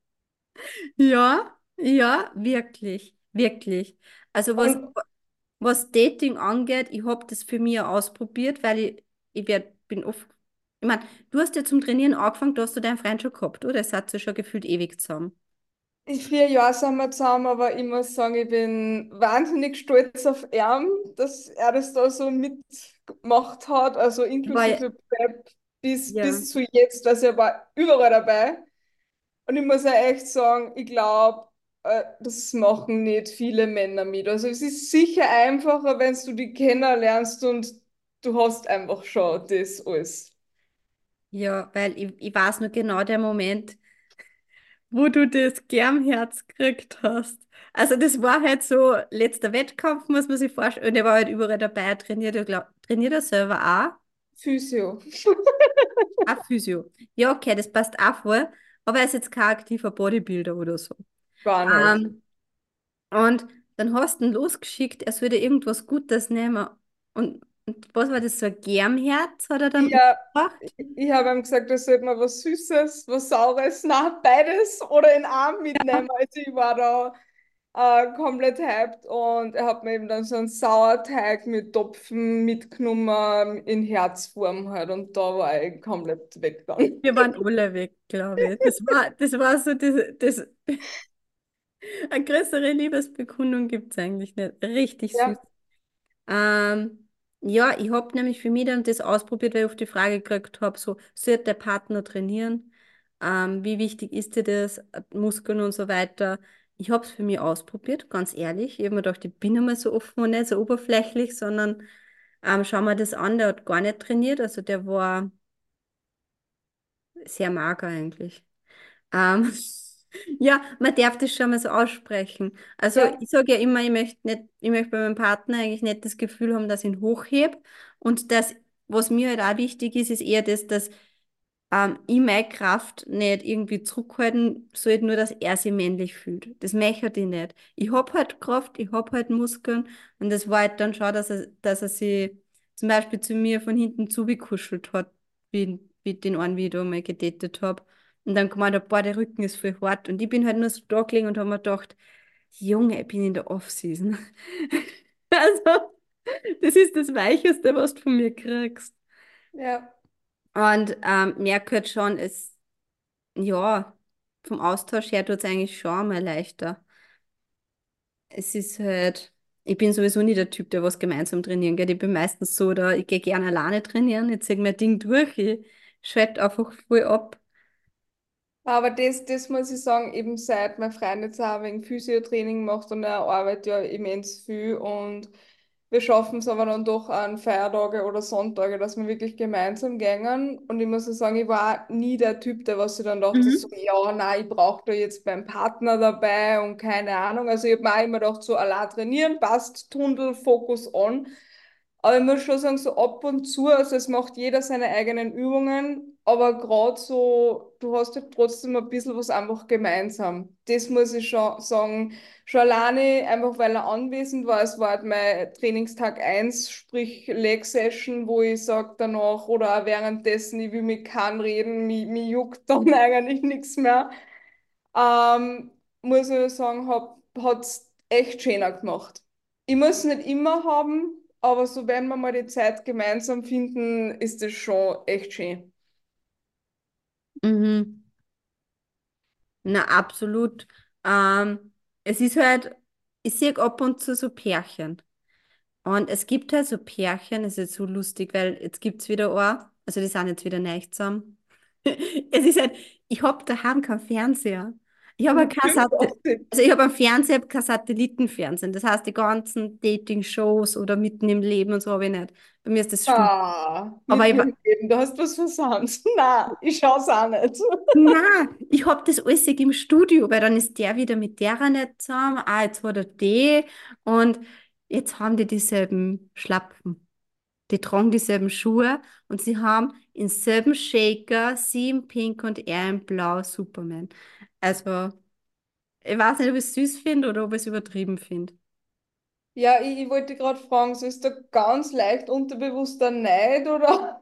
Ja, ja, wirklich, wirklich. Also was, Und was Dating angeht, ich habe das für mich auch ausprobiert, weil ich, ich werd, bin oft, ich meine, du hast ja zum Trainieren angefangen, da hast du deinen Freund schon gehabt, oder? Das hat ja schon gefühlt ewig zusammen. in vier Jahren sind wir zusammen, aber ich muss sagen, ich bin wahnsinnig stolz auf ihn, dass er das da so mitgemacht hat, also Weil, inklusive Prep bis, ja, bis zu jetzt, also er war überall dabei. Und ich muss ja echt sagen, ich glaube, das machen nicht viele Männer mit. Also es ist sicher einfacher, wenn du die kennenlernst und du hast einfach schon das alles. ja, weil ich, ich weiß nur genau der Moment, wo du das Germherz gekriegt hast. Also das war halt so letzter Wettkampf, muss man sich vorstellen. Und der war halt überall dabei, trainiert er, glaub, trainiert er selber auch. Physio. Auch Physio. Ja, okay, das passt auch voll. Aber er ist jetzt kein aktiver Bodybuilder oder so. Gar nicht. Ähm, und dann hast du ihn losgeschickt, er sollte irgendwas Gutes nehmen. Und, und was war das, so ein Germherz hat er dann Ja, umgebracht? ich habe ihm gesagt, er sollte mal was Süßes, was Saures, na, beides oder in Arm mitnehmen. Also ich war da äh, komplett hyped und er hat mir eben dann so einen Sauerteig mit Topfen mitgenommen in Herzform halt und da war ich komplett weg dann. Wir waren alle weg, glaube ich. Das war, das war so, das, das, eine größere Liebesbekundung gibt es eigentlich nicht. Richtig süß. Ja, Ähm, ja, ich habe nämlich für mich dann das ausprobiert, weil ich auf die Frage gekriegt habe, so, sollte der Partner trainieren? Ähm, wie wichtig ist dir das? Äh, Muskeln und so weiter. Ich habe es für mich ausprobiert, ganz ehrlich. Ich habe mir gedacht, ich bin immer so offen und nicht so oberflächlich, sondern ähm, schau mal das an, der hat gar nicht trainiert. Also der war sehr mager eigentlich. Ähm, ja, man darf das schon mal so aussprechen. Also ja. ich sage ja immer, ich möchte nicht, ich möchte bei meinem Partner eigentlich nicht das Gefühl haben, dass ich ihn hochhebe. Und das, was mir halt auch wichtig ist, ist eher das, dass ähm, ich meine Kraft nicht irgendwie zurückhalten sollte, nur dass er sich männlich fühlt. Das möchte ich nicht. Ich habe halt Kraft, ich habe halt Muskeln und das war halt dann schon, dass er, dass er sich zum Beispiel zu mir von hinten zugekuschelt hat, wie, wie den einen, wie ich da mal gedatet habe. Und dann gemeint, hat, boah, der Rücken ist voll hart. Und ich bin halt nur so da gelegen und habe mir gedacht, Junge, ich bin in der Off-Season. Also, das ist das Weicheste, was du von mir kriegst. Ja. Und ähm, merke halt schon, es, ja, vom Austausch her tut es eigentlich schon mal leichter. Es ist halt, ich bin sowieso nicht der Typ, der was gemeinsam trainieren geht. Ich bin meistens so, da ich gehe gerne alleine trainieren, ich ziehe mein Ding durch, ich schalte einfach voll ab. Aber das, das muss ich sagen, eben seit mein Freund jetzt auch wegen Physiotraining macht und er arbeitet ja immens viel und wir schaffen es aber dann doch an Feiertage oder Sonntage, dass wir wirklich gemeinsam gängen. Und ich muss ja sagen, ich war nie der Typ, der was sich dann dachte, so, Mhm. ja, nein, ich brauche da jetzt meinen Partner dabei und keine Ahnung. Also ich habe mir auch immer gedacht, so allein trainieren, passt, Tunnel, Fokus on. Aber ich muss schon sagen, so ab und zu, also es macht jeder seine eigenen Übungen, aber gerade so, du hast ja trotzdem ein bisschen was einfach gemeinsam. Das muss ich schon sagen. Schon alleine, einfach weil er anwesend war, es war halt mein Trainingstag eins, sprich Leg Session, wo ich sage danach oder auch währenddessen, ich will mit keinem reden, mich, mich juckt dann eigentlich nichts mehr. Ähm, muss ich sagen, hat es echt schöner gemacht. Ich muss es nicht immer haben, aber so wenn wir mal die Zeit gemeinsam finden, ist es schon echt schön. Mhm. Na, absolut. Ähm, es ist halt, ich sehe ab und zu so Pärchen. Und es gibt halt so Pärchen, das ist jetzt so lustig, weil jetzt gibt es wieder ein, also die sind jetzt wieder neu zusammen. Es ist halt, ich habe daheim keinen Fernseher. Ich habe keine Sat also ich habe einen Fernseher, kein Satellitenfernsehen. Das heißt, die ganzen Dating-Shows oder mitten im Leben und so habe ich nicht. Bei mir ist das Studio. Ah, Aber mitten ich, im Leben, du hast was versandt. Na, ich schaue es auch nicht. na, ich hab das alles im Studio, weil dann ist der wieder mit der nicht zusammen. Ah, jetzt war der die und jetzt haben die dieselben Schlappen. Die tragen dieselben Schuhe und sie haben denselben Shaker, sie in Pink und er in Blau, Superman. Also, ich weiß nicht, ob ich es süß finde oder ob ich es übertrieben finde. Ja, ich, ich wollte gerade fragen, so ist da ganz leicht unterbewusster Neid oder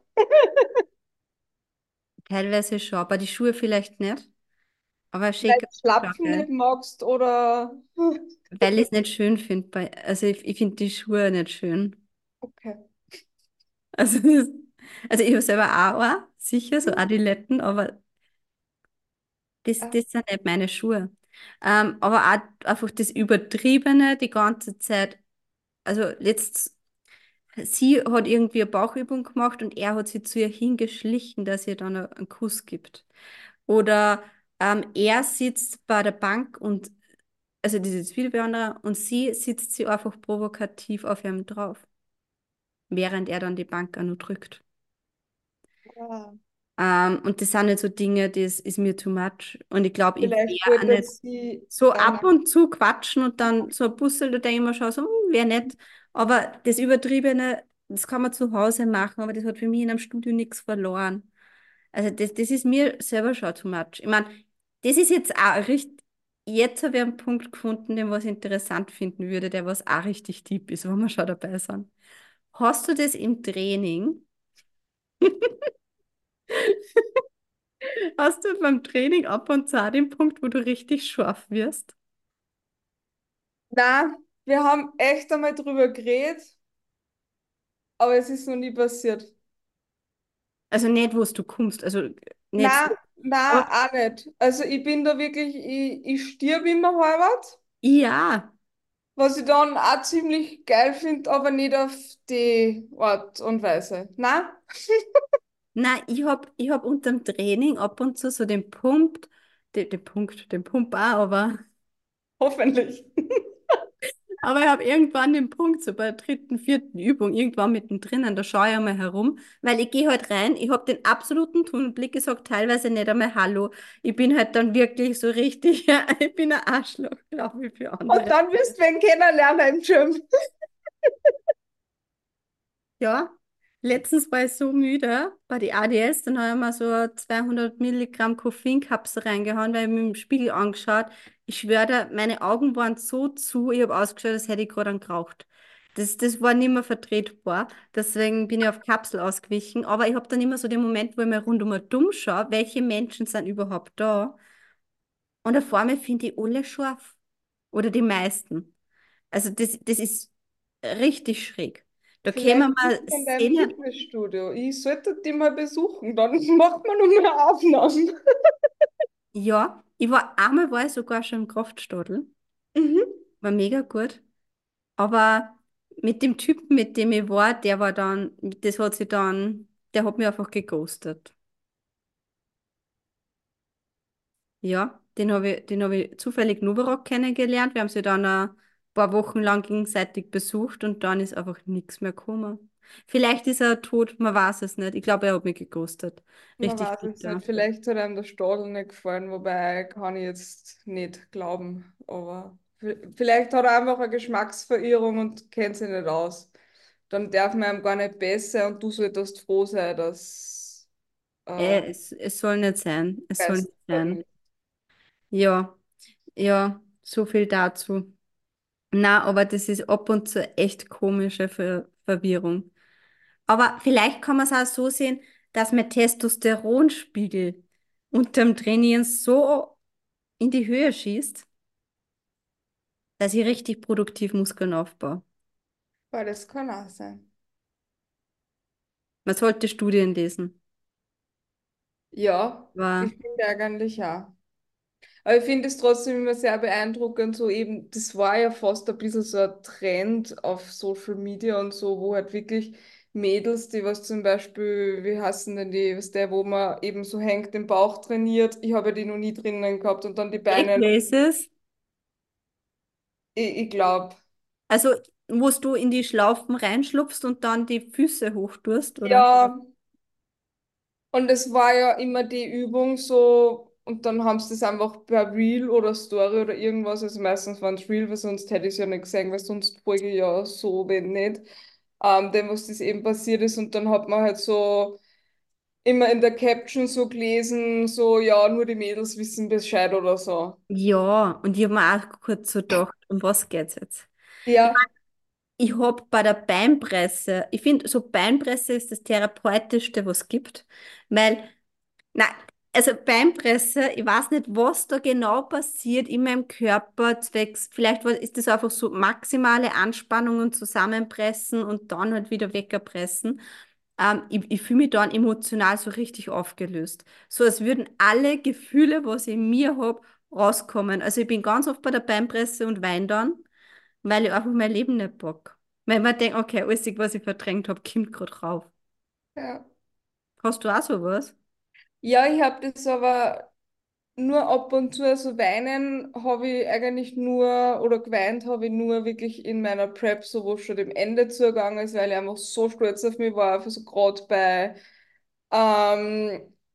Teilweise schon, aber die Schuhe vielleicht nicht. Aber weil Shaker du ist schon Schlapfen geil. nicht magst oder Weil ich es nicht schön finde. Also, ich, ich finde die Schuhe nicht schön. okay. Also, das, also ich habe selber auch eine, sicher, so Adiletten, aber das, Ah, das sind nicht meine Schuhe. Ähm, aber auch einfach das Übertriebene die ganze Zeit. Also letzt, sie hat irgendwie eine Bauchübung gemacht und er hat sie zu ihr hingeschlichen, dass ihr dann einen Kuss gibt. Oder ähm, er sitzt bei der Bank und, also das ist jetzt wieder bei anderen, und sie sitzt sie einfach provokativ auf ihm drauf, während er dann die Bank auch noch drückt. ah. Ähm, und das sind nicht so Dinge, das ist mir too much. Und ich glaube, ich Vielleicht wäre auch wollte nicht sie so dann. ab und zu quatschen und dann so ein Bussel, da denke ich mir schon so, wäre nett. Aber das Übertriebene, das kann man zu Hause machen, aber das hat für mich in einem Studio nichts verloren. Also das, das ist mir selber schon too much. Ich meine, das ist jetzt auch richtig, jetzt habe ich einen Punkt gefunden, den was ich interessant finden würde, der was auch richtig deep ist, wenn wir schon dabei sind. Hast du das im Training? Hast du beim Training ab und zu auch den Punkt, wo du richtig scharf wirst? Na, wir haben echt einmal drüber geredet, aber es ist noch nie passiert. Also nicht, wo du kommst, also nicht so. Na, na, Aber auch nicht. Also ich bin da wirklich, ich, ich stirb immer halbert, ja, was ich dann auch ziemlich geil finde, aber nicht auf die Art und Weise. Na, nein, ich hab, ich hab unterm Training ab und zu so den Pump, den, den Punkt, den Pump auch, aber, hoffentlich. aber ich habe irgendwann den Punkt, so bei der dritten, vierten Übung, irgendwann mittendrin, da schaue ich einmal herum, weil ich gehe halt rein, ich habe den absoluten Tunnelblick, ich sage teilweise nicht einmal Hallo. Ich bin halt dann wirklich so richtig, ja, ich bin ein Arschloch, glaube ich, für Und andere. dann wirst du wen kennenlernen im Gym. Ja, letztens war ich so müde bei die A D S, dann habe ich mir so zweihundert Milligramm Koffeinkapsel reingehauen, weil ich mir im Spiegel angeschaut. Ich schwöre dir, meine Augen waren so zu, ich habe ausgeschaut, als hätte ich gerade einen geraucht. Das, das war nicht mehr vertretbar, deswegen bin ich auf Kapsel ausgewichen. Aber ich habe dann immer so den Moment, wo ich mir rundum dumm schaue, welche Menschen sind überhaupt da? Und auf einmal finde ich alle scharf. Oder die meisten. Also das, das ist richtig schräg. Da kämen Vielleicht bist wir du in deinem Szenen. Fitnessstudio. Ich sollte die mal besuchen, dann macht man nur mehr Aufnahmen. Ja, ich war einmal war ich sogar schon im Kraftstadel, Mhm. war mega gut. Aber mit dem Typen, mit dem ich war, der war dann, das hat sich dann, der hat mich einfach geghostet. Ja, den habe ich, den habe ich zufällig Novirock kennengelernt. Wir haben sie dann ein paar Wochen lang gegenseitig besucht und dann ist einfach nichts mehr gekommen. Vielleicht ist er tot, man weiß es nicht. Ich glaube, er hat mich geghostet. Man Richtig weiß es nicht. bitter. Vielleicht hat einem der Stadel nicht gefallen, wobei kann ich jetzt nicht glauben. Aber v- vielleicht hat er einfach eine Geschmacksverirrung und kennt sich nicht aus. Dann darf man ihm gar nicht besser und du solltest froh sein, dass äh, Äh, es, es soll nicht sein. Es soll Geist nicht worden sein. ist. Ja, ja, so viel dazu. Na, aber das ist ab und zu echt komische Ver Verwirrung. Aber vielleicht kann man es auch so sehen, dass mein Testosteronspiegel unterm Trainieren so in die Höhe schießt, dass ich richtig produktiv Muskeln aufbaue. Weil das kann auch sein. Man sollte Studien lesen. Ja, ich War, finde eigentlich auch. Aber ich finde es trotzdem immer sehr beeindruckend, so eben, das war ja fast ein bisschen so ein Trend auf Social Media und so, wo halt wirklich Mädels, die was zum Beispiel, wie heißen denn die, was der, wo man eben so hängt, den Bauch trainiert, ich habe ja die noch nie drinnen gehabt und dann die Leg Beine, Braces, ich, ich glaube, also wo du in die Schlaufen reinschlupfst und dann die Füße hochtust, oder? ja, und es war ja immer die Übung so, und dann haben sie das einfach per Reel oder Story oder irgendwas, also meistens waren es Reel, weil sonst hätte ich es ja nicht gesehen, weil sonst folge ich ja so, wenn nicht, ähm, dem, was das eben passiert ist. Und dann hat man halt so immer in der Caption so gelesen, so, ja, nur die Mädels wissen Bescheid oder so. Ja, und ich habe mir auch kurz so gedacht, um was geht's jetzt? Ja, Ich habe bei der Beinpresse, ich finde, so Beinpresse ist das Therapeutischste, was es gibt, weil, na, also Beinpresse, ich weiß nicht, was da genau passiert in meinem Körper, zwecks, vielleicht war- ist das einfach so maximale Anspannungen zusammenpressen und dann halt wieder wegpressen. Ähm, ich ich fühle mich dann emotional so richtig aufgelöst. So als würden alle Gefühle, was ich in mir habe, rauskommen. Also ich bin ganz oft bei der Beinpresse und weine dann, weil ich einfach mein Leben nicht bock. Weil man denkt, okay, alles, was ich verdrängt habe, kommt gerade rauf. ja. Hast du auch sowas? Ja, ich habe das aber nur ab und zu, also weinen habe ich eigentlich nur, oder geweint habe ich nur wirklich in meiner Prep, so wo es schon dem Ende zugegangen ist, weil ich einfach so stolz auf mich war, also gerade bei, ähm,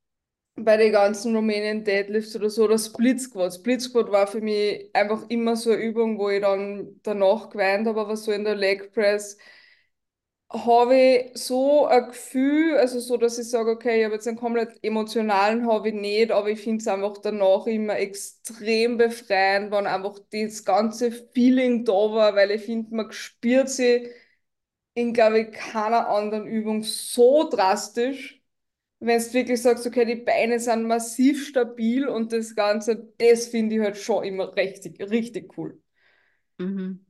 bei den ganzen Romanian Deadlifts oder so, oder Split Squat. Split Squat war für mich einfach immer so eine Übung, wo ich dann danach geweint habe, aber so in der Leg Press habe ich so ein Gefühl, also so, dass ich sage, okay, ich habe jetzt einen komplett emotionalen, habe ich nicht, aber ich finde es einfach danach immer extrem befreiend, wenn einfach das ganze Feeling da war, weil ich finde, man spürt sie in, glaube ich, keiner anderen Übung so drastisch, wenn du wirklich sagst, okay, die Beine sind massiv stabil und das Ganze, das finde ich halt schon immer richtig, richtig cool. Mhm,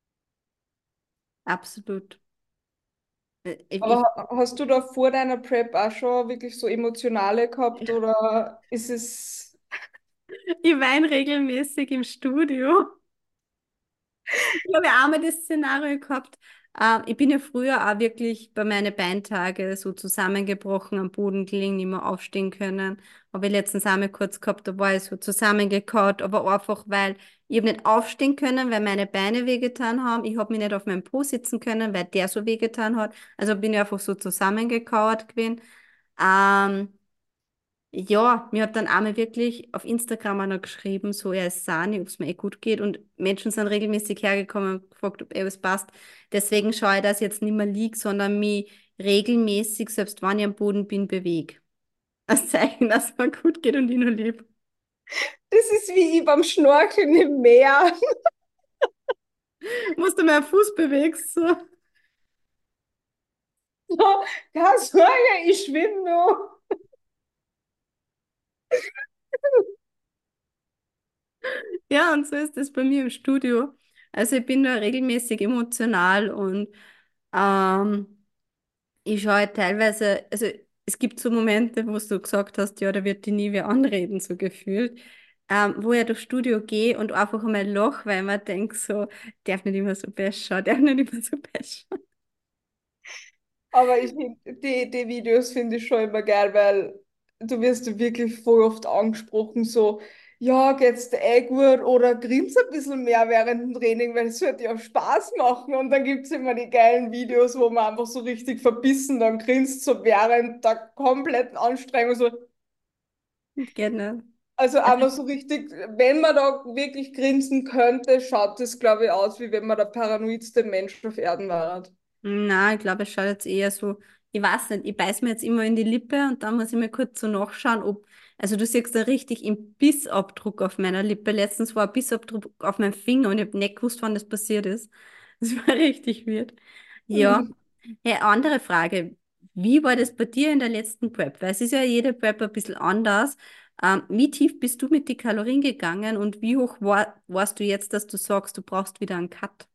absolut. Äh, Ich, Aber ich, ha- hast du da vor deiner Prep auch schon wirklich so emotionale gehabt oder ist es... ich weine regelmäßig im Studio. Ich habe ja einmal das Szenario gehabt. Ähm, ich bin ja früher auch wirklich bei meinen Beintage so zusammengebrochen, am Boden gelegen, nicht mehr aufstehen können. Habe ich letztens einmal kurz gehabt, da war ich so zusammengekaut, aber einfach, weil ich hab nicht aufstehen können, weil meine Beine wehgetan haben. Ich habe mich nicht auf meinem Po sitzen können, weil der so wehgetan hat. Also bin ich einfach so zusammengekauert gewesen. Ähm, ja, mir hat dann einmal wirklich auf Instagram einer geschrieben, so er ist Sani, ob es mir eh gut geht. Und Menschen sind regelmäßig hergekommen und gefragt, ob alles passt. Deswegen schaue ich, dass ich jetzt nicht mehr liege, sondern mich regelmäßig, selbst wenn ich am Boden bin, bewege. Als Zeichen, dass es mir gut geht und ich noch lebe. Das ist wie ich beim Schnorcheln im Meer. Musst du mal Fuß bewegst, so. So, keine Sorge, ich schwimme noch. Ja, und so ist es bei mir im Studio. Also ich bin da regelmäßig emotional und ähm, ich schaue halt teilweise, also es gibt so Momente, wo du gesagt hast, ja, da wird die nie wer anreden, so gefühlt, ähm, wo ich durchs Studio gehe und einfach einmal lach, weil man denkt so, darf nicht immer so best schauen, darf nicht immer so best schauen. Aber ich find, die, die Videos finde ich schon immer geil, weil du wirst ja wirklich voll oft angesprochen, so, ja, geht's dir eh gut oder grinst ein bisschen mehr während dem Training, weil es wird ja Spaß machen. Und dann gibt es immer die geilen Videos, wo man einfach so richtig verbissen dann grinst, so während der kompletten Anstrengung, so, Geht nicht. also Also, einmal so richtig, wenn man da wirklich grinsen könnte, schaut das, glaube ich, aus, wie wenn man der paranoidste Mensch auf Erden war. na, ich glaube, es schaut jetzt eher so, ich weiß nicht, ich beiß mir jetzt immer in die Lippe und dann muss ich mir kurz so nachschauen, ob, also du siehst da richtig im Bissabdruck auf meiner Lippe. Letztens war ein Bissabdruck auf meinem Finger und ich habe nicht gewusst, wann das passiert ist. Das war richtig weird. Ja. Hey, andere Frage. Wie war das bei dir in der letzten Prep? Weil es ist ja jede Prep ein bisschen anders. Ähm, wie tief bist du mit den Kalorien gegangen und wie hoch war, warst du jetzt, dass du sagst, du brauchst wieder einen Cut?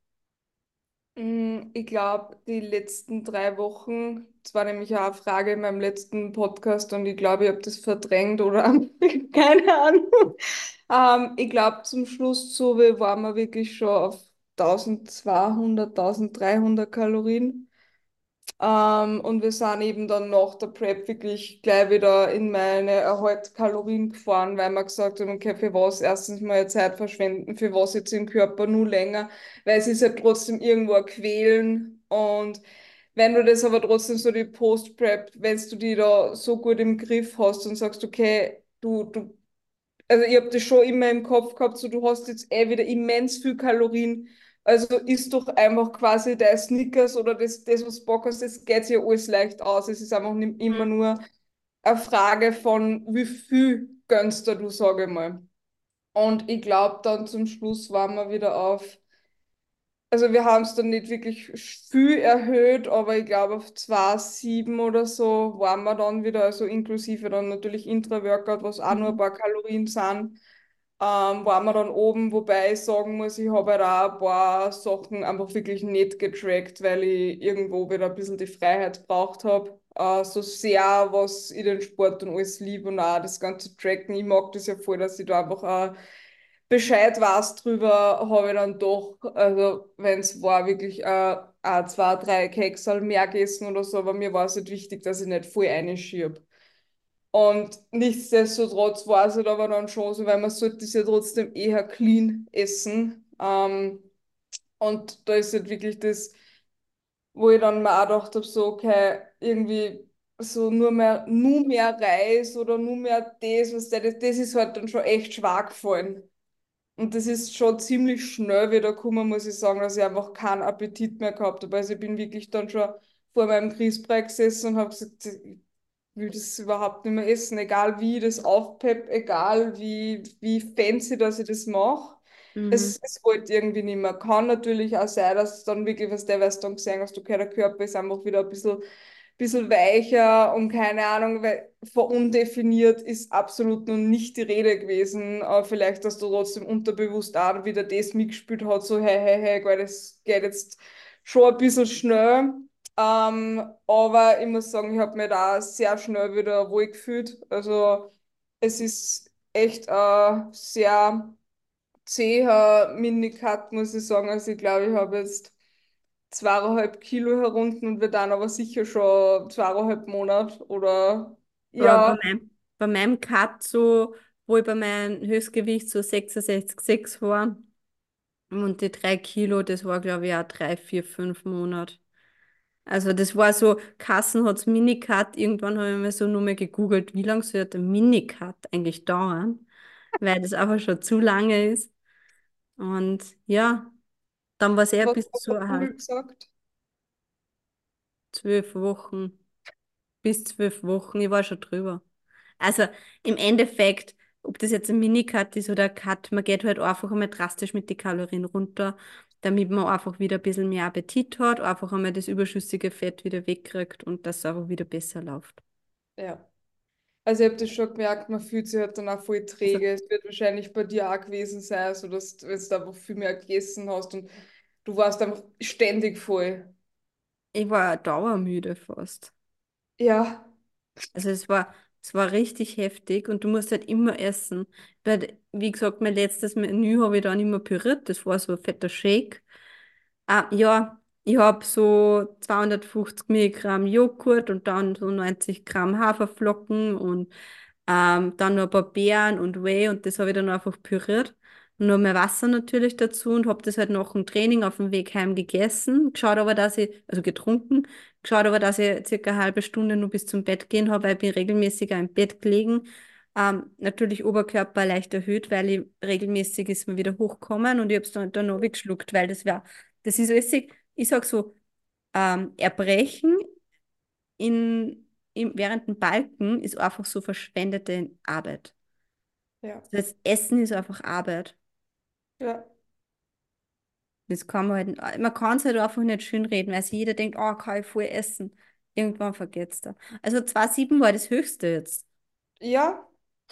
Mm, Ich glaube, die letzten drei Wochen, das war nämlich auch eine Frage in meinem letzten Podcast und ich glaube, ich habe das verdrängt oder keine Ahnung. Ähm, ich glaube, zum Schluss so wie waren wir wirklich schon auf eintausendzweihundert, eintausenddreihundert Kalorien. Ähm, und wir sind eben dann nach der Prep wirklich gleich wieder in meine Erhaltkalorien gefahren, weil wir gesagt haben, okay, für was erstens mal Zeit verschwenden, für was jetzt im Körper nur länger, weil es ist ja trotzdem irgendwo ein Quälen. Und wenn du das aber trotzdem so die Post-Prep, wenn du die da so gut im Griff hast und sagst, okay, du, du also ich habe das schon immer im Kopf gehabt, so du hast jetzt eh wieder immens viel Kalorien. Also isst doch einfach quasi dein Snickers oder das, das was du Bock hast, das geht sich ja alles leicht aus. Es ist einfach nicht immer nur eine Frage von, wie viel gönnst du, sage ich mal. Und ich glaube, dann zum Schluss waren wir wieder auf, also wir haben es dann nicht wirklich viel erhöht, aber ich glaube auf zwei Komma sieben oder so waren wir dann wieder, also inklusive dann natürlich Intra-Workout, was auch nur ein Mhm. paar Kalorien sind, ähm, waren wir dann oben, wobei ich sagen muss, ich habe halt auch ein paar Sachen einfach wirklich nicht getrackt, weil ich irgendwo wieder ein bisschen die Freiheit braucht habe. Äh, so sehr, was ich den Sport und alles liebe und auch das ganze Tracken. Ich mag das ja voll, dass ich da einfach auch Bescheid weiß drüber, habe ich dann doch, also wenn es war, wirklich äh, ein, zwei, drei Keksal mehr gegessen oder so, aber mir war es halt wichtig, dass ich nicht voll reinschiebe. Und nichtsdestotrotz war es halt aber dann schon so, weil man sollte es ja trotzdem eher clean essen. Ähm, und da ist halt wirklich das, wo ich dann mir auch gedacht habe, so, okay, irgendwie so nur mehr, nur mehr Reis oder nur mehr das, was der, das, das ist halt dann schon echt schwer gefallen. Und das ist schon ziemlich schnell wieder gekommen, muss ich sagen, dass ich einfach keinen Appetit mehr gehabt habe. Also ich bin wirklich dann schon vor meinem Grießbrei gesessen und habe gesagt, ich will das überhaupt nicht mehr essen, egal wie ich das aufpepp, egal wie, wie fancy, dass ich das mache. Mhm. Es, es wollte irgendwie nicht mehr. Kann natürlich auch sein, dass es dann wirklich, was der weiß, dann gesehen hast, okay, der Körper ist einfach wieder ein bisschen, bisschen weicher und keine Ahnung, weil verundefiniert ist absolut noch nicht die Rede gewesen. Aber vielleicht, dass du trotzdem unterbewusst auch wieder das mitgespielt hat, so hey, hey, hey, Gott, das geht jetzt schon ein bisschen schnell. Ähm, aber ich muss sagen, ich habe mich da sehr schnell wieder wohl gefühlt. Also es ist echt äh, sehr zäher Minicut, muss ich sagen. Also ich glaube, ich habe jetzt zweieinhalb Kilo herunten und wir dann aber sicher schon zweieinhalb Monate oder Bei, bei ja, meinem, bei meinem Cut so, wo ich bei meinem Höchstgewicht so sechsundsechzig Komma sechs war und die drei Kilo, das war glaube ich auch drei, vier, fünf Monate. Also das war so, Kassen hat's Minicut. Irgendwann habe ich mal so nur mal gegoogelt, wie lange soll der Minicut eigentlich dauern, weil das einfach schon zu lange ist. Und ja, dann war es eher was bis hat zu der halt Google gesagt? zwölf Wochen, bis zwölf Wochen, ich war schon drüber. Also im Endeffekt, ob das jetzt ein Minicut ist oder ein Cut, man geht halt einfach einmal drastisch mit den Kalorien runter, damit man einfach wieder ein bisschen mehr Appetit hat, einfach einmal das überschüssige Fett wieder wegkriegt und das einfach wieder besser läuft. Ja. Also ich habe das schon gemerkt, man fühlt sich halt dann auch voll Also träge. Es wird wahrscheinlich bei dir auch gewesen sein, so dass du jetzt einfach viel mehr gegessen hast und du warst einfach ständig voll. ich war dauermüde fast. Ja, Also es war, es war richtig heftig und du musst halt immer essen. Weil, wie gesagt, mein letztes Menü habe ich dann immer püriert, das war so ein fetter Shake. Ah, ja, ich habe so zweihundertfünfzig Milligramm Joghurt und dann so neunzig Gramm Haferflocken und ähm, dann noch ein paar Beeren und Whey und das habe ich dann einfach püriert. Und noch mehr Wasser natürlich dazu und habe das halt nach dem Training auf dem Weg heim gegessen. Geschaut aber, dass ich, also getrunken, geschaut aber, dass ich circa eine halbe Stunde nur bis zum Bett gehen habe, weil ich bin regelmäßiger im Bett gelegen. Ähm, natürlich Oberkörper leicht erhöht, weil ich regelmäßig ist mir wieder hochgekommen und ich habe es dann, dann noch weggeschluckt, weil das wäre das ist alles, ich sag so, ähm, Erbrechen in, im, während dem Balken ist einfach so verschwendete Arbeit. ja, Das Essen ist einfach Arbeit. ja. Das kann man halt, man kann es halt einfach nicht schön reden, weil sich jeder denkt, oh, kann ich voll essen. Irgendwann vergisst er. Also zwei Komma sieben war das Höchste jetzt. Ja,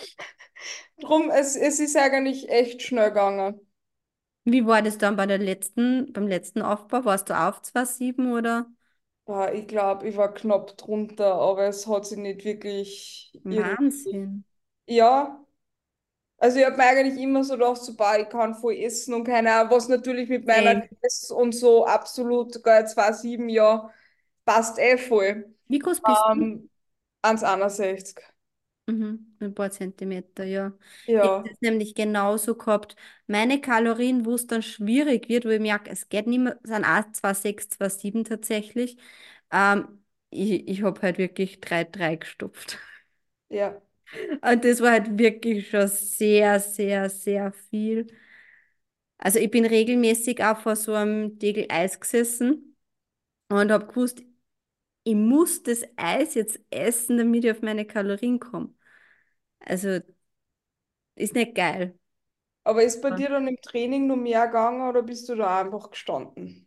drum, es, es ist eigentlich echt schnell gegangen. Wie war das dann bei der letzten, beim letzten Aufbau? Warst du auf zwei Komma sieben oder? Boah, ich glaube, ich war knapp drunter, aber es hat sich nicht wirklich irgendwie. Wahnsinn. Ja, also ich habe mir eigentlich immer so gedacht, so, boah, ich kann voll essen und keine Ahnung, was natürlich mit meiner Ey, Größe und so absolut sogar zwei Komma sieben ja passt eh voll. wie groß bist du? Ähm, eins Komma einundsechzig. Mhm, ein paar Zentimeter, ja. Ich habe Ja, das nämlich genauso gehabt. Meine Kalorien, wo es dann schwierig wird, wo ich merke, es geht nicht mehr, sind auch zwei Komma sechs, zwei Komma sieben tatsächlich. Ähm, ich ich habe halt wirklich drei Komma drei gestopft. ja, Und das war halt wirklich schon sehr, sehr, sehr viel. Also ich bin regelmäßig auch vor so einem Degel Eis gesessen und habe gewusst, ich muss das Eis jetzt essen, damit ich auf meine Kalorien komme. Also ist nicht geil. aber ist bei dir dann im Training noch mehr gegangen oder bist du da einfach gestanden?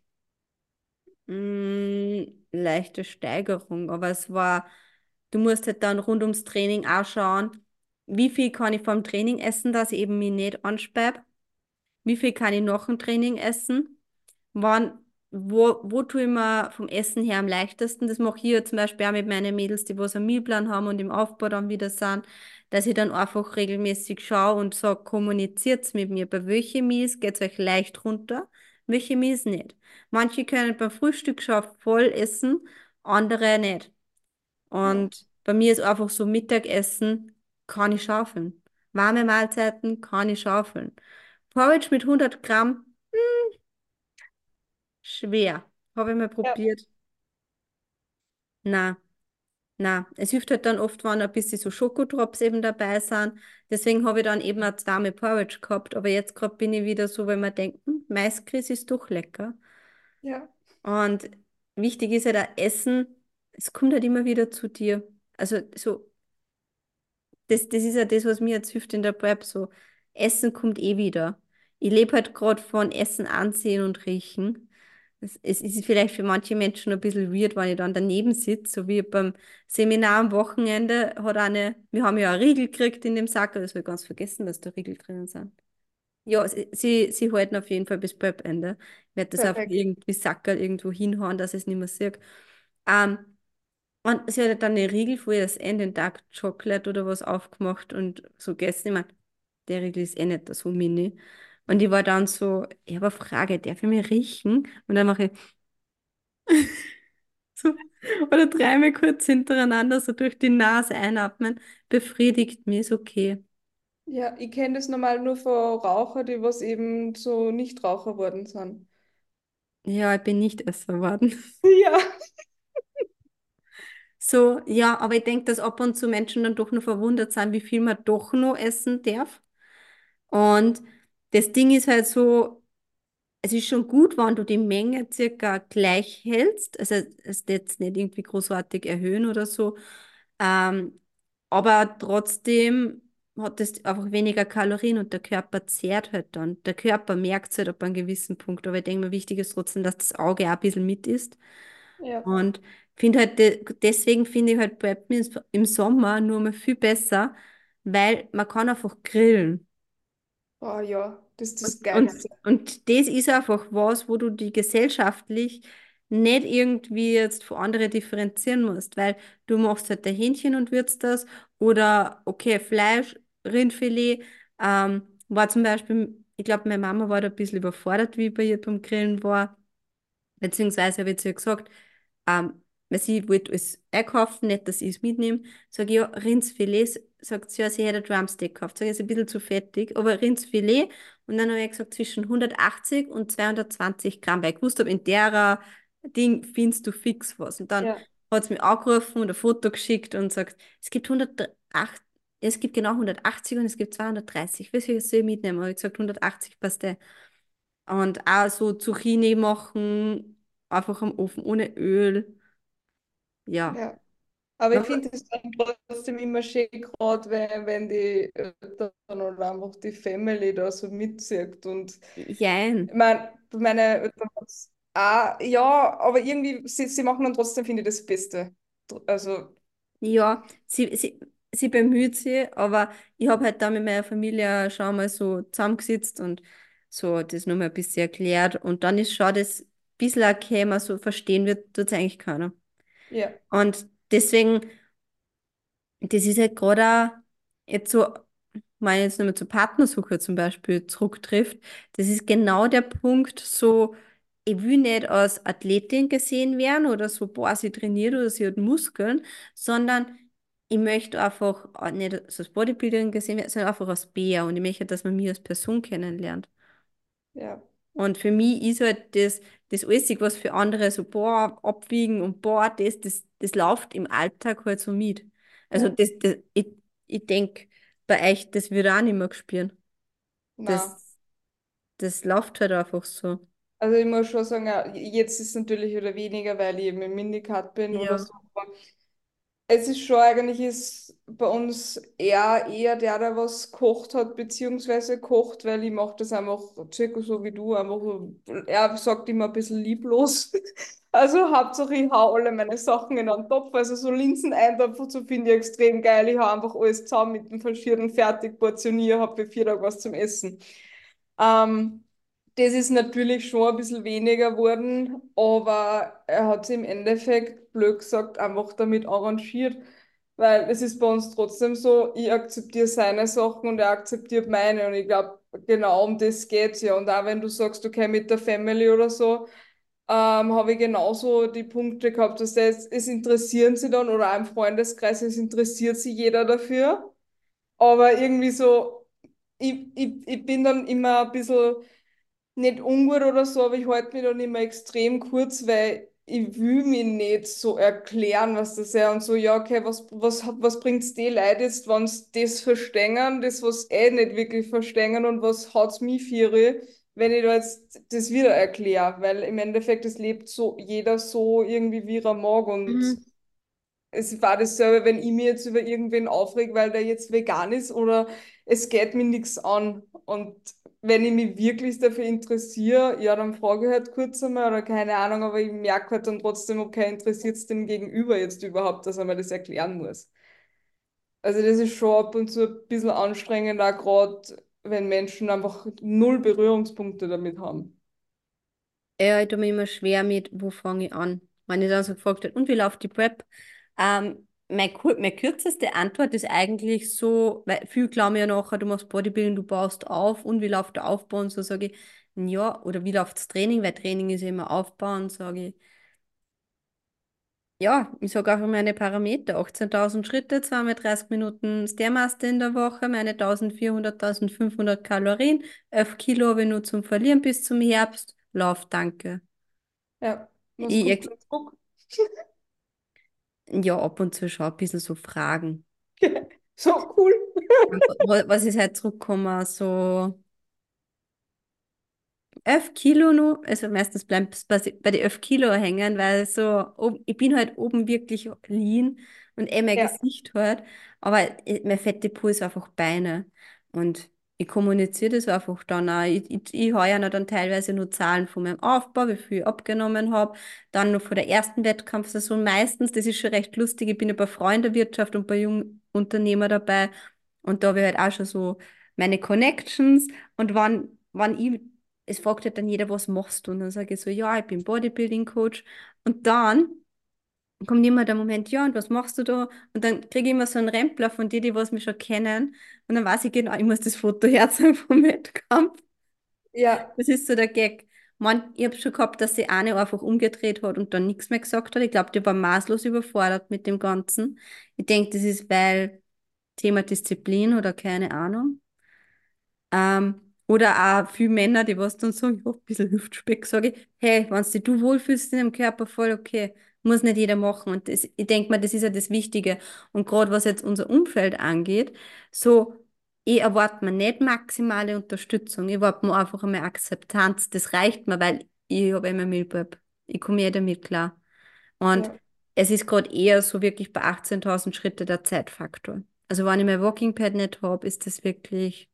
Mm, leichte Steigerung, aber es war, du musst halt dann rund ums Training auch schauen, wie viel kann ich vor dem Training essen, dass ich eben mich nicht anspeibe, wie viel kann ich nach dem Training essen, wann, wo, wo tue ich mir vom Essen her am leichtesten, das mache ich ja zum Beispiel auch mit meinen Mädels, die was einen Mealplan haben und im Aufbau dann wieder sind, dass ich dann einfach regelmäßig schaue und sage, kommuniziert mit mir, bei welchen Meals geht es euch leicht runter, welche Meals nicht. Manche können beim Frühstück schon voll essen, andere nicht. Ja, Und bei mir ist einfach so Mittagessen, kann ich schaufeln. Warme Mahlzeiten kann ich schaufeln. Porridge mit hundert Gramm, schwer. Habe ich mal ja, probiert. Na, Na, es hilft halt dann oft, wenn ein bisschen so Schokodrops eben dabei sind. Deswegen habe ich dann eben auch zweimal Porridge gehabt. Aber jetzt gerade bin ich wieder so, weil man denkt, hm, Maiskris ist doch lecker. Ja, Und wichtig ist halt auch Essen, es kommt halt immer wieder zu dir. Also so, das, das ist ja das, was mir jetzt hilft in der Prep. So, Essen kommt eh wieder. Ich lebe halt gerade von Essen ansehen und riechen. Es, es ist vielleicht für manche Menschen ein bisschen weird, wenn ich dann daneben sitze, so wie beim Seminar am Wochenende hat eine, wir haben ja einen Riegel gekriegt in dem Sack, das habe ich ganz vergessen, dass da Riegel drinnen sind. Ja, sie, sie, sie halten auf jeden Fall bis Prep-Ende. Ich werde das einfach perfekt. irgendwie Sackerl irgendwo hinhauen, dass ich es nicht mehr sehe. Ähm, und sie hat dann eine Riegel vor das Ende, den Dark Chocolate oder was aufgemacht und so gegessen. Ich meine, der Riegel ist eh nicht so mini. Und ich war dann so, ich habe eine Frage, darf ich mir riechen? Und dann mache ich so, oder dreimal kurz hintereinander so durch die Nase einatmen, befriedigt mich, ist okay. Ja, ich kenne das normal nur von Raucher, die was eben so Nichtraucher worden sind. Ja, ich bin nicht Esser geworden. Ja. So, ja, aber ich denke, dass ab und zu Menschen dann doch noch verwundert sind, wie viel man doch noch essen darf. Und das Ding ist halt so, es ist schon gut, wenn du die Menge circa gleich hältst. Also es jetzt nicht irgendwie großartig erhöhen oder so. Ähm, aber trotzdem hat es einfach weniger Kalorien und der Körper zehrt halt dann. Der Körper merkt es halt ab einem gewissen Punkt. Aber ich denke mir, wichtig ist trotzdem, dass das Auge auch ein bisschen mit ist. Ja. Und finde halt, de deswegen finde ich halt Prep Meals im Sommer nur mal viel besser, weil man kann einfach grillen. Oh ja, das ist Und, das und, Geilste. und das ist einfach was, wo du die gesellschaftlich nicht irgendwie jetzt von anderen differenzieren musst, weil du machst halt ein Hähnchen und würzt das oder okay, Fleisch, Rindfilet, ähm, war zum Beispiel, ich glaube, meine Mama war da ein bisschen überfordert, wie ich bei ihr beim Grillen war. Beziehungsweise habe ich zu ihr gesagt, ähm, weil sie wollte alles einkaufen, nicht, dass ich es mitnehme. Sag ich, ja, Rindsfilet. Sagt sie, ja, sie hätte ein Drumstick gekauft. Sag ich, ist ein bisschen zu fettig, aber Rindsfilet. Und dann habe ich gesagt, zwischen hundertachtzig und zweihundertzwanzig Gramm, weil ich gewusst habe, in der Ding findest du fix was. Und dann Ja, hat sie mich angerufen und ein Foto geschickt und sagt, es gibt hundertacht, es gibt genau hundertachtzig und es gibt zweihundertdreißig. Welches soll ich mitnehmen? Habe ich gesagt, hundertachtzig passt. Und auch so Zucchini machen, einfach am Ofen ohne Öl. Ja. ja. Aber ich Aber finde es dann trotzdem immer schön, gerade wenn, wenn die Eltern oder einfach die Family da so mitzieht. Und ich jein. meine, meine Eltern haben's auch, ja, aber irgendwie, sie, sie machen dann trotzdem, finde ich, das Beste. Also, Ja, sie, sie, sie bemüht sich, aber ich habe halt da mit meiner Familie schon mal so zusammengesetzt und so das nochmal ein bisschen erklärt. Und dann ist schon das ein bisschen okay, man so verstehen wird, tut es eigentlich keiner. ja, Und deswegen, das ist halt gerade auch jetzt so, wenn ich jetzt nochmal zur Partnersuche zum Beispiel zurücktrifft, das ist genau der Punkt, so, ich will nicht als Athletin gesehen werden oder so, boah, sie trainiert oder sie hat Muskeln, sondern ich möchte einfach auch nicht als Bodybuilderin gesehen werden, sondern einfach als Bär und ich möchte, dass man mich als Person kennenlernt. ja, Und für mich ist halt das, das alles, was für andere so, boah, abwiegen und boah, das, das, das läuft im Alltag halt so mit. Also ja, das, das, ich, ich denke, bei euch, das würde auch nicht mehr gespüren. na. Das, das läuft halt einfach so. Also ich muss schon sagen, ja, jetzt ist es natürlich wieder weniger, weil ich eben im Mindikat bin oder Ja. so. Es ist schon eigentlich ist bei uns eher eher der, der was kocht hat, beziehungsweise kocht, weil ich mache das einfach circa so wie du, einfach so, er sagt immer ein bisschen lieblos. Also Hauptsache ich hau alle meine Sachen in einen Topf. Also so Linseneintopf und so finde ich extrem geil. Ich hau einfach alles zusammen mit dem Faschierten fertig, portioniere, habe für vier Tage was zum Essen. Ähm, Das ist natürlich schon ein bisschen weniger geworden, aber er hat sich im Endeffekt, blöd gesagt, einfach damit arrangiert, weil es ist bei uns trotzdem so, ich akzeptiere seine Sachen und er akzeptiert meine und ich glaube, genau um das geht's ja. Und auch wenn du sagst, okay, mit der Family oder so, ähm, habe ich genauso die Punkte gehabt, dass das, es interessieren sie dann oder auch im Freundeskreis, es interessiert sich jeder dafür, aber irgendwie so, ich, ich, ich bin dann immer ein bisschen nicht ungut oder so, aber ich halte mich dann immer extrem kurz, weil ich will mich nicht so erklären, was das ist und so, ja, okay, was, was, was bringt's die Leute jetzt, wenn sie das verstehen, das, was eh nicht wirklich verstehen und was hat's mich für, wenn ich da jetzt das wieder erkläre, weil im Endeffekt, es lebt so jeder so irgendwie, wie er mag und Mhm. es war dasselbe, wenn ich mir jetzt über irgendwen aufreg, weil der jetzt vegan ist oder es geht mir nichts an. Und wenn ich mich wirklich dafür interessiere, ja, dann frage ich halt kurz einmal oder keine Ahnung, aber ich merke halt dann trotzdem, okay, interessiert es den Gegenüber jetzt überhaupt, dass er mir das erklären muss. Also das ist schon ab und zu ein bisschen anstrengend, auch gerade wenn Menschen einfach null Berührungspunkte damit haben. Ja, ich tue mir immer schwer mit, wo fange ich an? Wenn ich dann so gefragt wird, und wie läuft die Prep? Ähm, meine, kur- meine kürzeste Antwort ist eigentlich so, weil viel glauben ja nachher, du machst Bodybuilding, du baust auf, und wie läuft der Aufbau? Und so sage ich, ja, oder wie läuft das Training? Weil Training ist ja immer Aufbauen, sage ich. Ja, ich sage auch meine Parameter, achtzehntausend Schritte, zweimal dreißig Minuten Stairmaster in der Woche, meine eintausendvierhundert, eintausendfünfhundert Kalorien, elf Kilo habe ich nur zum Verlieren bis zum Herbst. Lauf, danke. Ja, was Ich, kommt erk- zum Druck? ja, ab und zu schon ein bisschen so Fragen. So cool. Wa- Was ist halt zurückgekommen? So elf Kilo nur, also meistens bleibt es bei bei den elf Kilo hängen, weil so, ob- ich bin halt oben wirklich lean und eh mein Ja, Gesicht halt, aber eh, mein Fettdepot ist einfach Beine. Und ich kommuniziere das einfach dann auch. Ich, ich, ich hau ja noch dann teilweise nur Zahlen von meinem Aufbau, wie viel ich abgenommen habe, dann noch von der ersten Wettkampfsaison meistens, das ist schon recht lustig, ich bin ja bei Freunde-Wirtschaft und bei jungen Unternehmer dabei und da habe ich halt auch schon so meine Connections und wann, wann ich es fragt halt dann jeder, was machst du? Und dann sage ich so, ja, ich bin Bodybuilding-Coach. Und dann kommt immer der Moment, ja, und was machst du da? Und dann kriege ich immer so einen Rempler von denen, die was mich schon kennen. Und dann weiß ich genau, ich muss das Foto herzeigen vom Wettkampf. ja, Das ist so der Gag. Man, ich habe schon gehabt, dass die eine einfach umgedreht hat und dann nichts mehr gesagt hat. Ich glaube, die war maßlos überfordert mit dem Ganzen. Ich denke, das ist, weil Thema Disziplin oder keine Ahnung. Ähm, oder auch viele Männer, die was dann sagen, ja, ein bisschen Hüftspeck, sage ich, hey, wenn du dich wohlfühlst in deinem Körper, voll okay. Muss nicht jeder machen. Und das, ich denke mal, das ist ja das Wichtige. Und gerade was jetzt unser Umfeld angeht, so, ich erwarte mir nicht maximale Unterstützung. Ich erwarte mir einfach einmal Akzeptanz. Das reicht mir, weil ich habe immer Mehlbub. Ich komme ja damit klar. Und ja, es ist gerade eher so wirklich bei achtzehntausend Schritte der Zeitfaktor. Also wenn ich mein Walking Pad nicht habe, ist das wirklich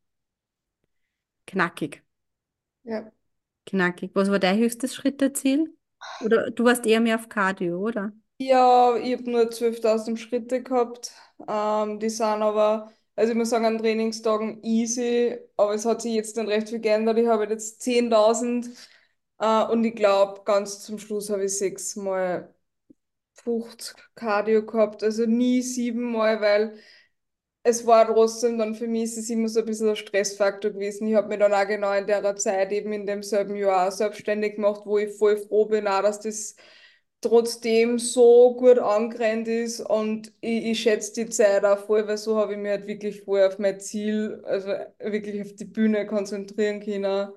knackig. ja. Knackig. Was war dein höchstes Schritteziel? Oder du warst eher mehr auf Cardio, oder? Ja, ich habe nur zwölftausend Schritte gehabt. Ähm, die sind aber, also ich muss sagen, an Trainingstagen easy, aber es hat sich jetzt dann recht viel geändert. Ich habe jetzt zehntausend äh, und ich glaube, ganz zum Schluss habe ich sechsmal fünfzig Cardio gehabt, also nie siebenmal, weil es war trotzdem dann für mich ist es immer so ein bisschen ein Stressfaktor gewesen. Ich habe mich dann auch genau in der Zeit eben in demselben Jahr auch selbstständig gemacht, wo ich voll froh bin, auch, dass das trotzdem so gut angerannt ist und ich, ich schätze die Zeit auch voll, weil so habe ich mich halt wirklich voll auf mein Ziel, also wirklich auf die Bühne konzentrieren können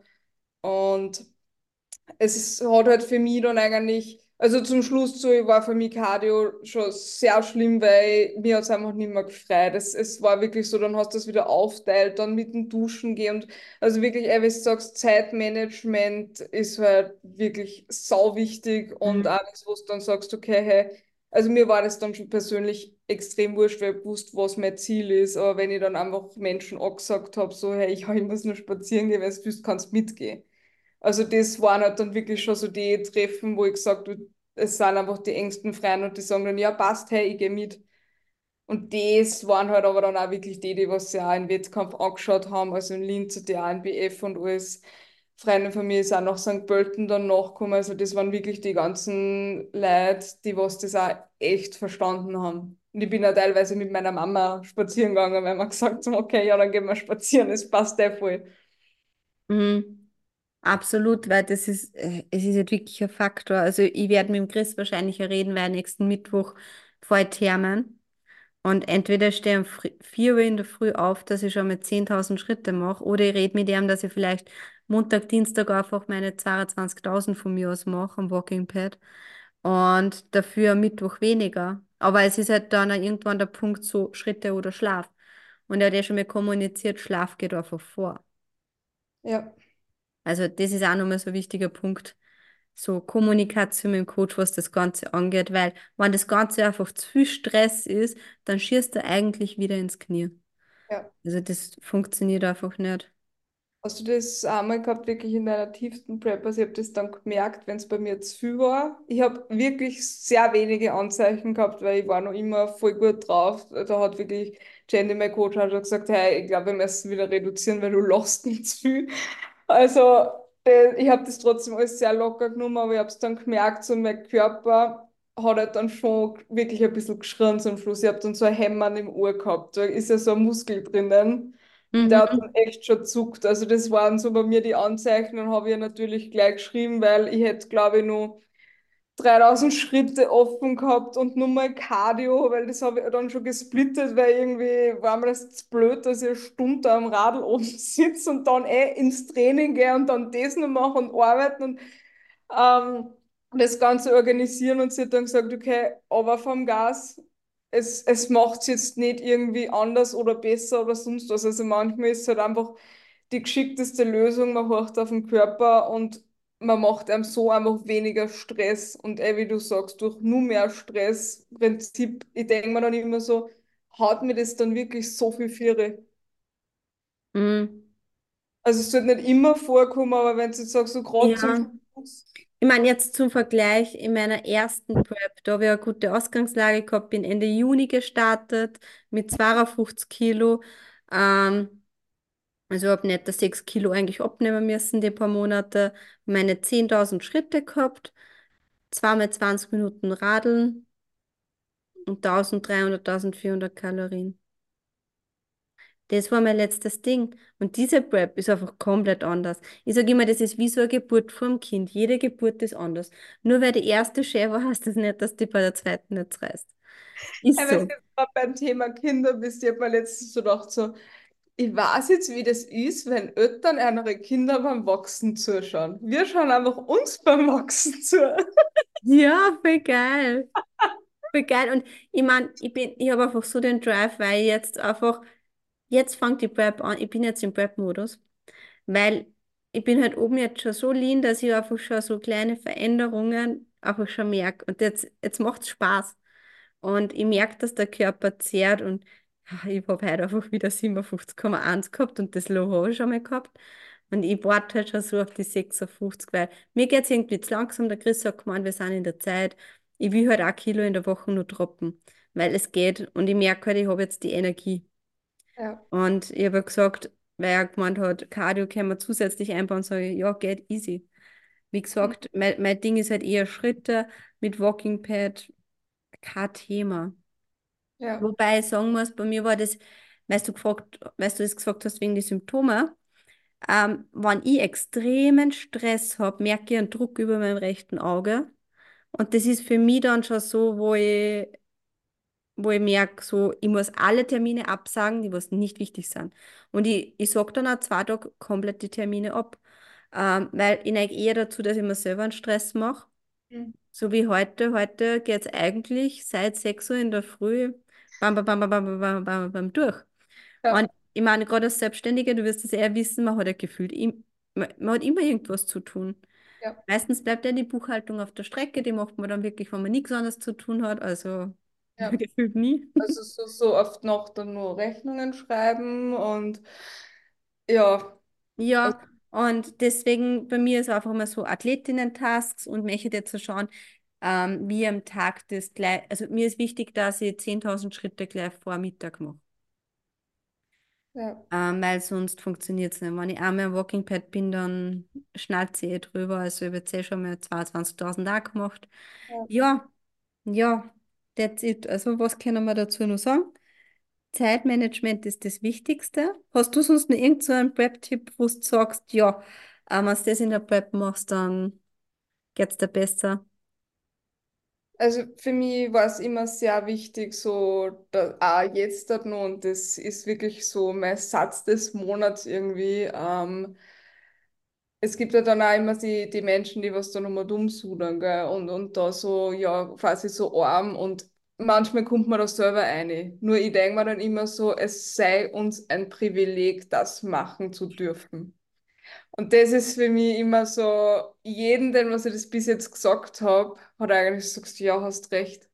und es ist, hat halt für mich dann eigentlich, also zum Schluss so, war für mich Cardio schon sehr schlimm, weil mir hat es einfach nicht mehr gefreut. Es, es war wirklich so, dann hast du das wieder aufteilt, dann mit dem Duschen gehen und also wirklich, ey, wie du sagst, Zeitmanagement ist halt wirklich sau wichtig und Mhm. alles, wo du dann sagst, okay, hey, also mir war das dann schon persönlich extrem wurscht, weil ich wusste, was mein Ziel ist, aber wenn ich dann einfach Menschen angesagt habe, so, hey, ich, ich muss nur spazieren gehen, wenn du willst, kannst mitgehen. Also das waren halt dann wirklich schon so die Treffen, wo ich gesagt habe, es sind einfach die engsten Freunde und die sagen dann, ja passt, hey, ich gehe mit. Und das waren halt aber dann auch wirklich die, die was sie auch im Wettkampf angeschaut haben, also in Linz, die A N B F und alles. Freunde von mir ist auch nach Sankt Pölten dann nachgekommen. Also das waren wirklich die ganzen Leute, die was das auch echt verstanden haben. Und ich bin auch teilweise mit meiner Mama spazieren gegangen, weil wir gesagt haben, okay, ja, dann gehen wir spazieren, es passt eh voll. Mhm. Absolut, weil das ist, äh, es ist halt wirklich ein Faktor. Also ich werde mit dem Chris wahrscheinlich ja reden, weil nächsten Mittwoch vor Thermen. Und entweder ich stehe um fri- vier Uhr in der Früh auf, dass ich schon mal zehntausend Schritte mache, oder ich rede mit ihm, dass ich vielleicht Montag, Dienstag einfach meine zweiundzwanzigtausend von mir aus mache am Walking Pad. und dafür am Mittwoch weniger. Aber es ist halt dann auch irgendwann der Punkt so Schritte oder Schlaf. Und er hat ja schon mal kommuniziert, Schlaf geht einfach vor. Ja, Also das ist auch nochmal so ein wichtiger Punkt, so Kommunikation mit dem Coach, was das Ganze angeht, weil wenn das Ganze einfach zu viel Stress ist, dann schießt er eigentlich wieder ins Knie. ja. Also das funktioniert einfach nicht. Hast du das einmal gehabt, wirklich in deiner tiefsten Prep? Also ich habe das dann gemerkt, wenn es bei mir zu viel war. Ich habe wirklich sehr wenige Anzeichen gehabt, weil ich war noch immer voll gut drauf. Da hat wirklich Jenny, mein Coach, hat schon gesagt, hey, ich glaube, wir müssen wieder reduzieren, weil du lachst nicht zu viel. Also äh, ich habe das trotzdem alles sehr locker genommen, aber ich habe es dann gemerkt, so mein Körper hat halt dann schon wirklich ein bisschen geschrien zum Schluss. Ich habe dann so ein Hämmern im Ohr gehabt. Da ist ja so ein Muskel drinnen. Und der hat Mhm, dann echt schon zuckt. Also das waren so bei mir die Anzeichen. Dann habe ich ja natürlich gleich geschrieben, weil ich hätte, glaube ich, nur dreitausend Schritte offen gehabt und nur mal Cardio, weil das habe ich dann schon gesplittet, weil irgendwie war mir das zu blöd, dass ich eine Stunde am Radl oben sitze und dann eh ins Training gehe und dann das noch mache und arbeiten und ähm, das Ganze organisieren, und sie hat dann gesagt, okay, aber vom Gas, es, es macht es jetzt nicht irgendwie anders oder besser oder sonst was. Also manchmal ist es halt einfach die geschickteste Lösung, man horcht auf den Körper und man macht einem so einfach weniger Stress. Und eh, wie du sagst, durch nur mehr Stress, Prinzip, ich denke mir dann immer so, haut mir das dann wirklich so viel Viere? mhm. Also es sollte nicht immer vorkommen, aber wenn du jetzt sagst, so gerade zum Ja, Schluss. ich meine, jetzt zum Vergleich, in meiner ersten Prep, da habe ich eine gute Ausgangslage gehabt, bin Ende Juni gestartet mit zweiundfünfzig Kilo. Ähm, also habe nicht das sechs Kilo eigentlich abnehmen müssen, die paar Monate. Meine zehntausend Schritte gehabt, zweimal zwanzig Minuten Radeln und eintausenddreihundert, eintausendvierhundert Kalorien. Das war mein letztes Ding. Und diese Prep ist einfach komplett anders. Ich sage immer, das ist wie so eine Geburt vom Kind. Jede Geburt ist anders. Nur weil die erste schön war, heißt das nicht, dass die bei der zweiten nicht reißt. Ist Hey, weil du so. jetzt gerade beim Thema Kinder bist, ich habe mir letztens so gedacht, so, ich weiß jetzt, wie das ist, wenn Eltern ihre Kinder beim Wachsen zuschauen. Wir schauen einfach uns beim Wachsen zu. Ja, voll geil. Voll geil. Und ich meine, ich bin, ich habe einfach so den Drive, weil ich jetzt einfach, jetzt fängt die Prep an. Ich bin jetzt im Prep-Modus. Weil ich bin halt oben jetzt schon so lean, dass ich einfach schon so kleine Veränderungen einfach schon merke. Und jetzt, jetzt macht es Spaß. Und ich merke, dass der Körper zehrt und ja, ich habe heute einfach wieder siebenundfünfzig Komma eins gehabt und das Low habe ich schon mal gehabt. Und ich warte halt schon so auf die sechsundfünfzig, weil mir geht es irgendwie zu langsam. Der Chris sagt, man, wir sind in der Zeit. Ich will halt ein Kilo in der Woche nur droppen, weil es geht. Und ich merke halt, ich habe jetzt die Energie. Ja. Und ich habe gesagt, weil er gemeint hat, Cardio können wir zusätzlich einbauen, sage ich, ja, geht easy. Wie gesagt, mein, mein Ding ist halt eher Schritte mit Walking Pad, kein Thema. Ja. Wobei ich sagen muss, bei mir war das, weißt du gefragt, weißt du das gesagt hast wegen die Symptome, ähm, wenn ich extremen Stress habe, merke ich einen Druck über meinem rechten Auge. Und das ist für mich dann schon so, wo ich wo ich merke, so, ich muss alle Termine absagen, die was nicht wichtig sind. Und ich, ich sage dann auch zwei Tage komplett die Termine ab, ähm, weil ich neige eher dazu, dass ich mir selber einen Stress mache. Mhm. So wie heute. Heute geht es eigentlich seit sechs Uhr in der Früh bam, bam, bam, bam, bam, bam, bam, bam, durch. Und Ja. ich meine, gerade als Selbstständige, du wirst es eher wissen, man hat ja gefühlt, im- man, man hat immer irgendwas zu tun. Ja. Meistens bleibt ja die Buchhaltung auf der Strecke, die macht man dann wirklich, wenn man nichts anderes zu tun hat, also Ja. gefühlt nie. Also so, so oft noch dann nur Rechnungen schreiben und ja, also, Ja, und deswegen bei mir ist einfach immer so Athletinnen-Tasks und möchte jetzt so schauen, ähm, wie am Tag das gleich, also mir ist wichtig, dass ich zehntausend Schritte gleich vor Mittag mache, ja, ähm, weil sonst funktioniert es nicht. Wenn ich einmal am Walking Pad bin, dann schnallt ich eh drüber, also ich habe jetzt eh schon mal zweiundzwanzigtausend auch gemacht. ja. Ja, ja, that's it. Also was können wir dazu noch sagen? Zeitmanagement ist das Wichtigste. Hast du sonst noch irgend so einen Prep-Tipp, wo du sagst, ja, ähm, wenn du das in der Prep machst, dann geht's dir besser? Also für mich war es immer sehr wichtig, so da, auch jetzt dort noch, und das ist wirklich so mein Satz des Monats irgendwie. Ähm, es gibt ja dann auch immer die, die Menschen, die was da nochmal dumm sudern, gell? Und, und da so, ja, quasi so arm und manchmal kommt man da selber rein. Nur ich denke mir dann immer so, es sei uns ein Privileg, das machen zu dürfen. Und das ist für mich immer so, jeden, den was ich das bis jetzt gesagt habe, hat eigentlich gesagt, ja, hast recht.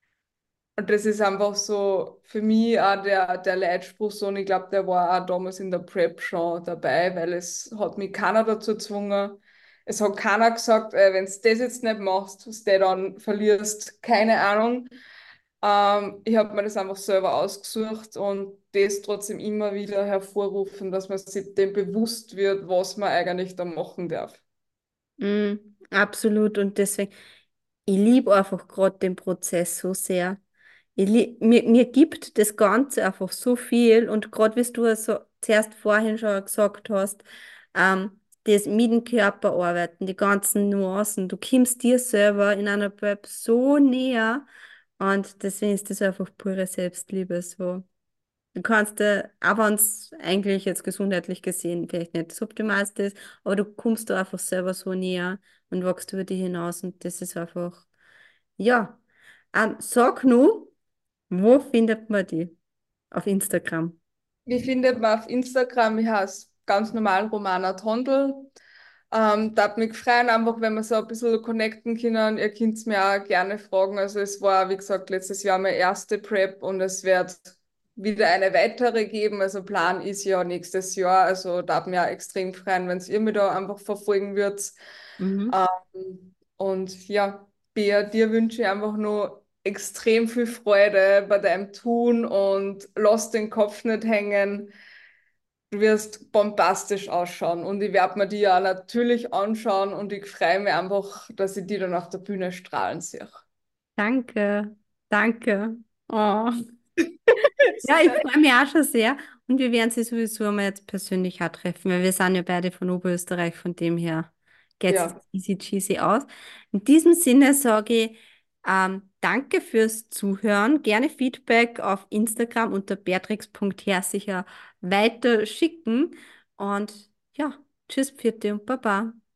Und das ist einfach so für mich auch der, der Leitspruch so, und ich glaube, der war auch damals in der Prep schon dabei, weil es hat mich keiner dazu gezwungen. Es hat keiner gesagt, äh, wenn du das jetzt nicht machst, was du dann verlierst, keine Ahnung. Ähm, ich habe mir das einfach selber ausgesucht und das trotzdem immer wieder hervorrufen, dass man sich dem bewusst wird, was man eigentlich da machen darf. Mm, absolut. Und deswegen, ich liebe einfach gerade den Prozess so sehr. Ich lieb, mir, mir gibt das Ganze einfach so viel. Und gerade wie du es so zuerst vorhin schon gesagt hast, ähm, das mit dem Körper arbeiten, die ganzen Nuancen, du kommst dir selber in einer Prep so näher. Und deswegen ist das einfach pure Selbstliebe so. Du kannst, äh, auch wenn es eigentlich jetzt gesundheitlich gesehen vielleicht nicht das Optimalste ist, aber du kommst da einfach selber so näher und wächst über dich hinaus und das ist einfach, ja. Ähm, sag nur, wo findet man die? Auf Instagram. Wie findet man auf Instagram? Ich heiße ganz normal Romana Tondl. Ähm, darf mich freuen, einfach wenn wir so ein bisschen connecten können. Ihr könnt mir auch gerne fragen. Also es war, wie gesagt, letztes Jahr meine erste Prep und es wird wieder eine weitere geben. Also Plan ist ja nächstes Jahr. Also darf mich auch extrem freuen, wenn ihr mir da einfach verfolgen würdet. Mhm. Ähm, und ja, Bea, dir wünsche ich einfach nur extrem viel Freude bei deinem Tun und lass den Kopf nicht hängen. Du wirst bombastisch ausschauen und ich werde mir die ja natürlich anschauen und ich freue mich einfach, dass ich die dann auf der Bühne strahlen sehe. Danke, danke. Oh. Ja, ich freue mich auch schon sehr. Und wir werden sie sowieso einmal jetzt persönlich auch treffen, weil wir sind ja beide von Oberösterreich, von dem her geht es Ja, easy cheesy aus. In diesem Sinne sage ich ähm, danke fürs Zuhören. Gerne Feedback auf Instagram unter beatrix punkt her sicher weiter schicken. Und ja, tschüss, Pfiat und Baba.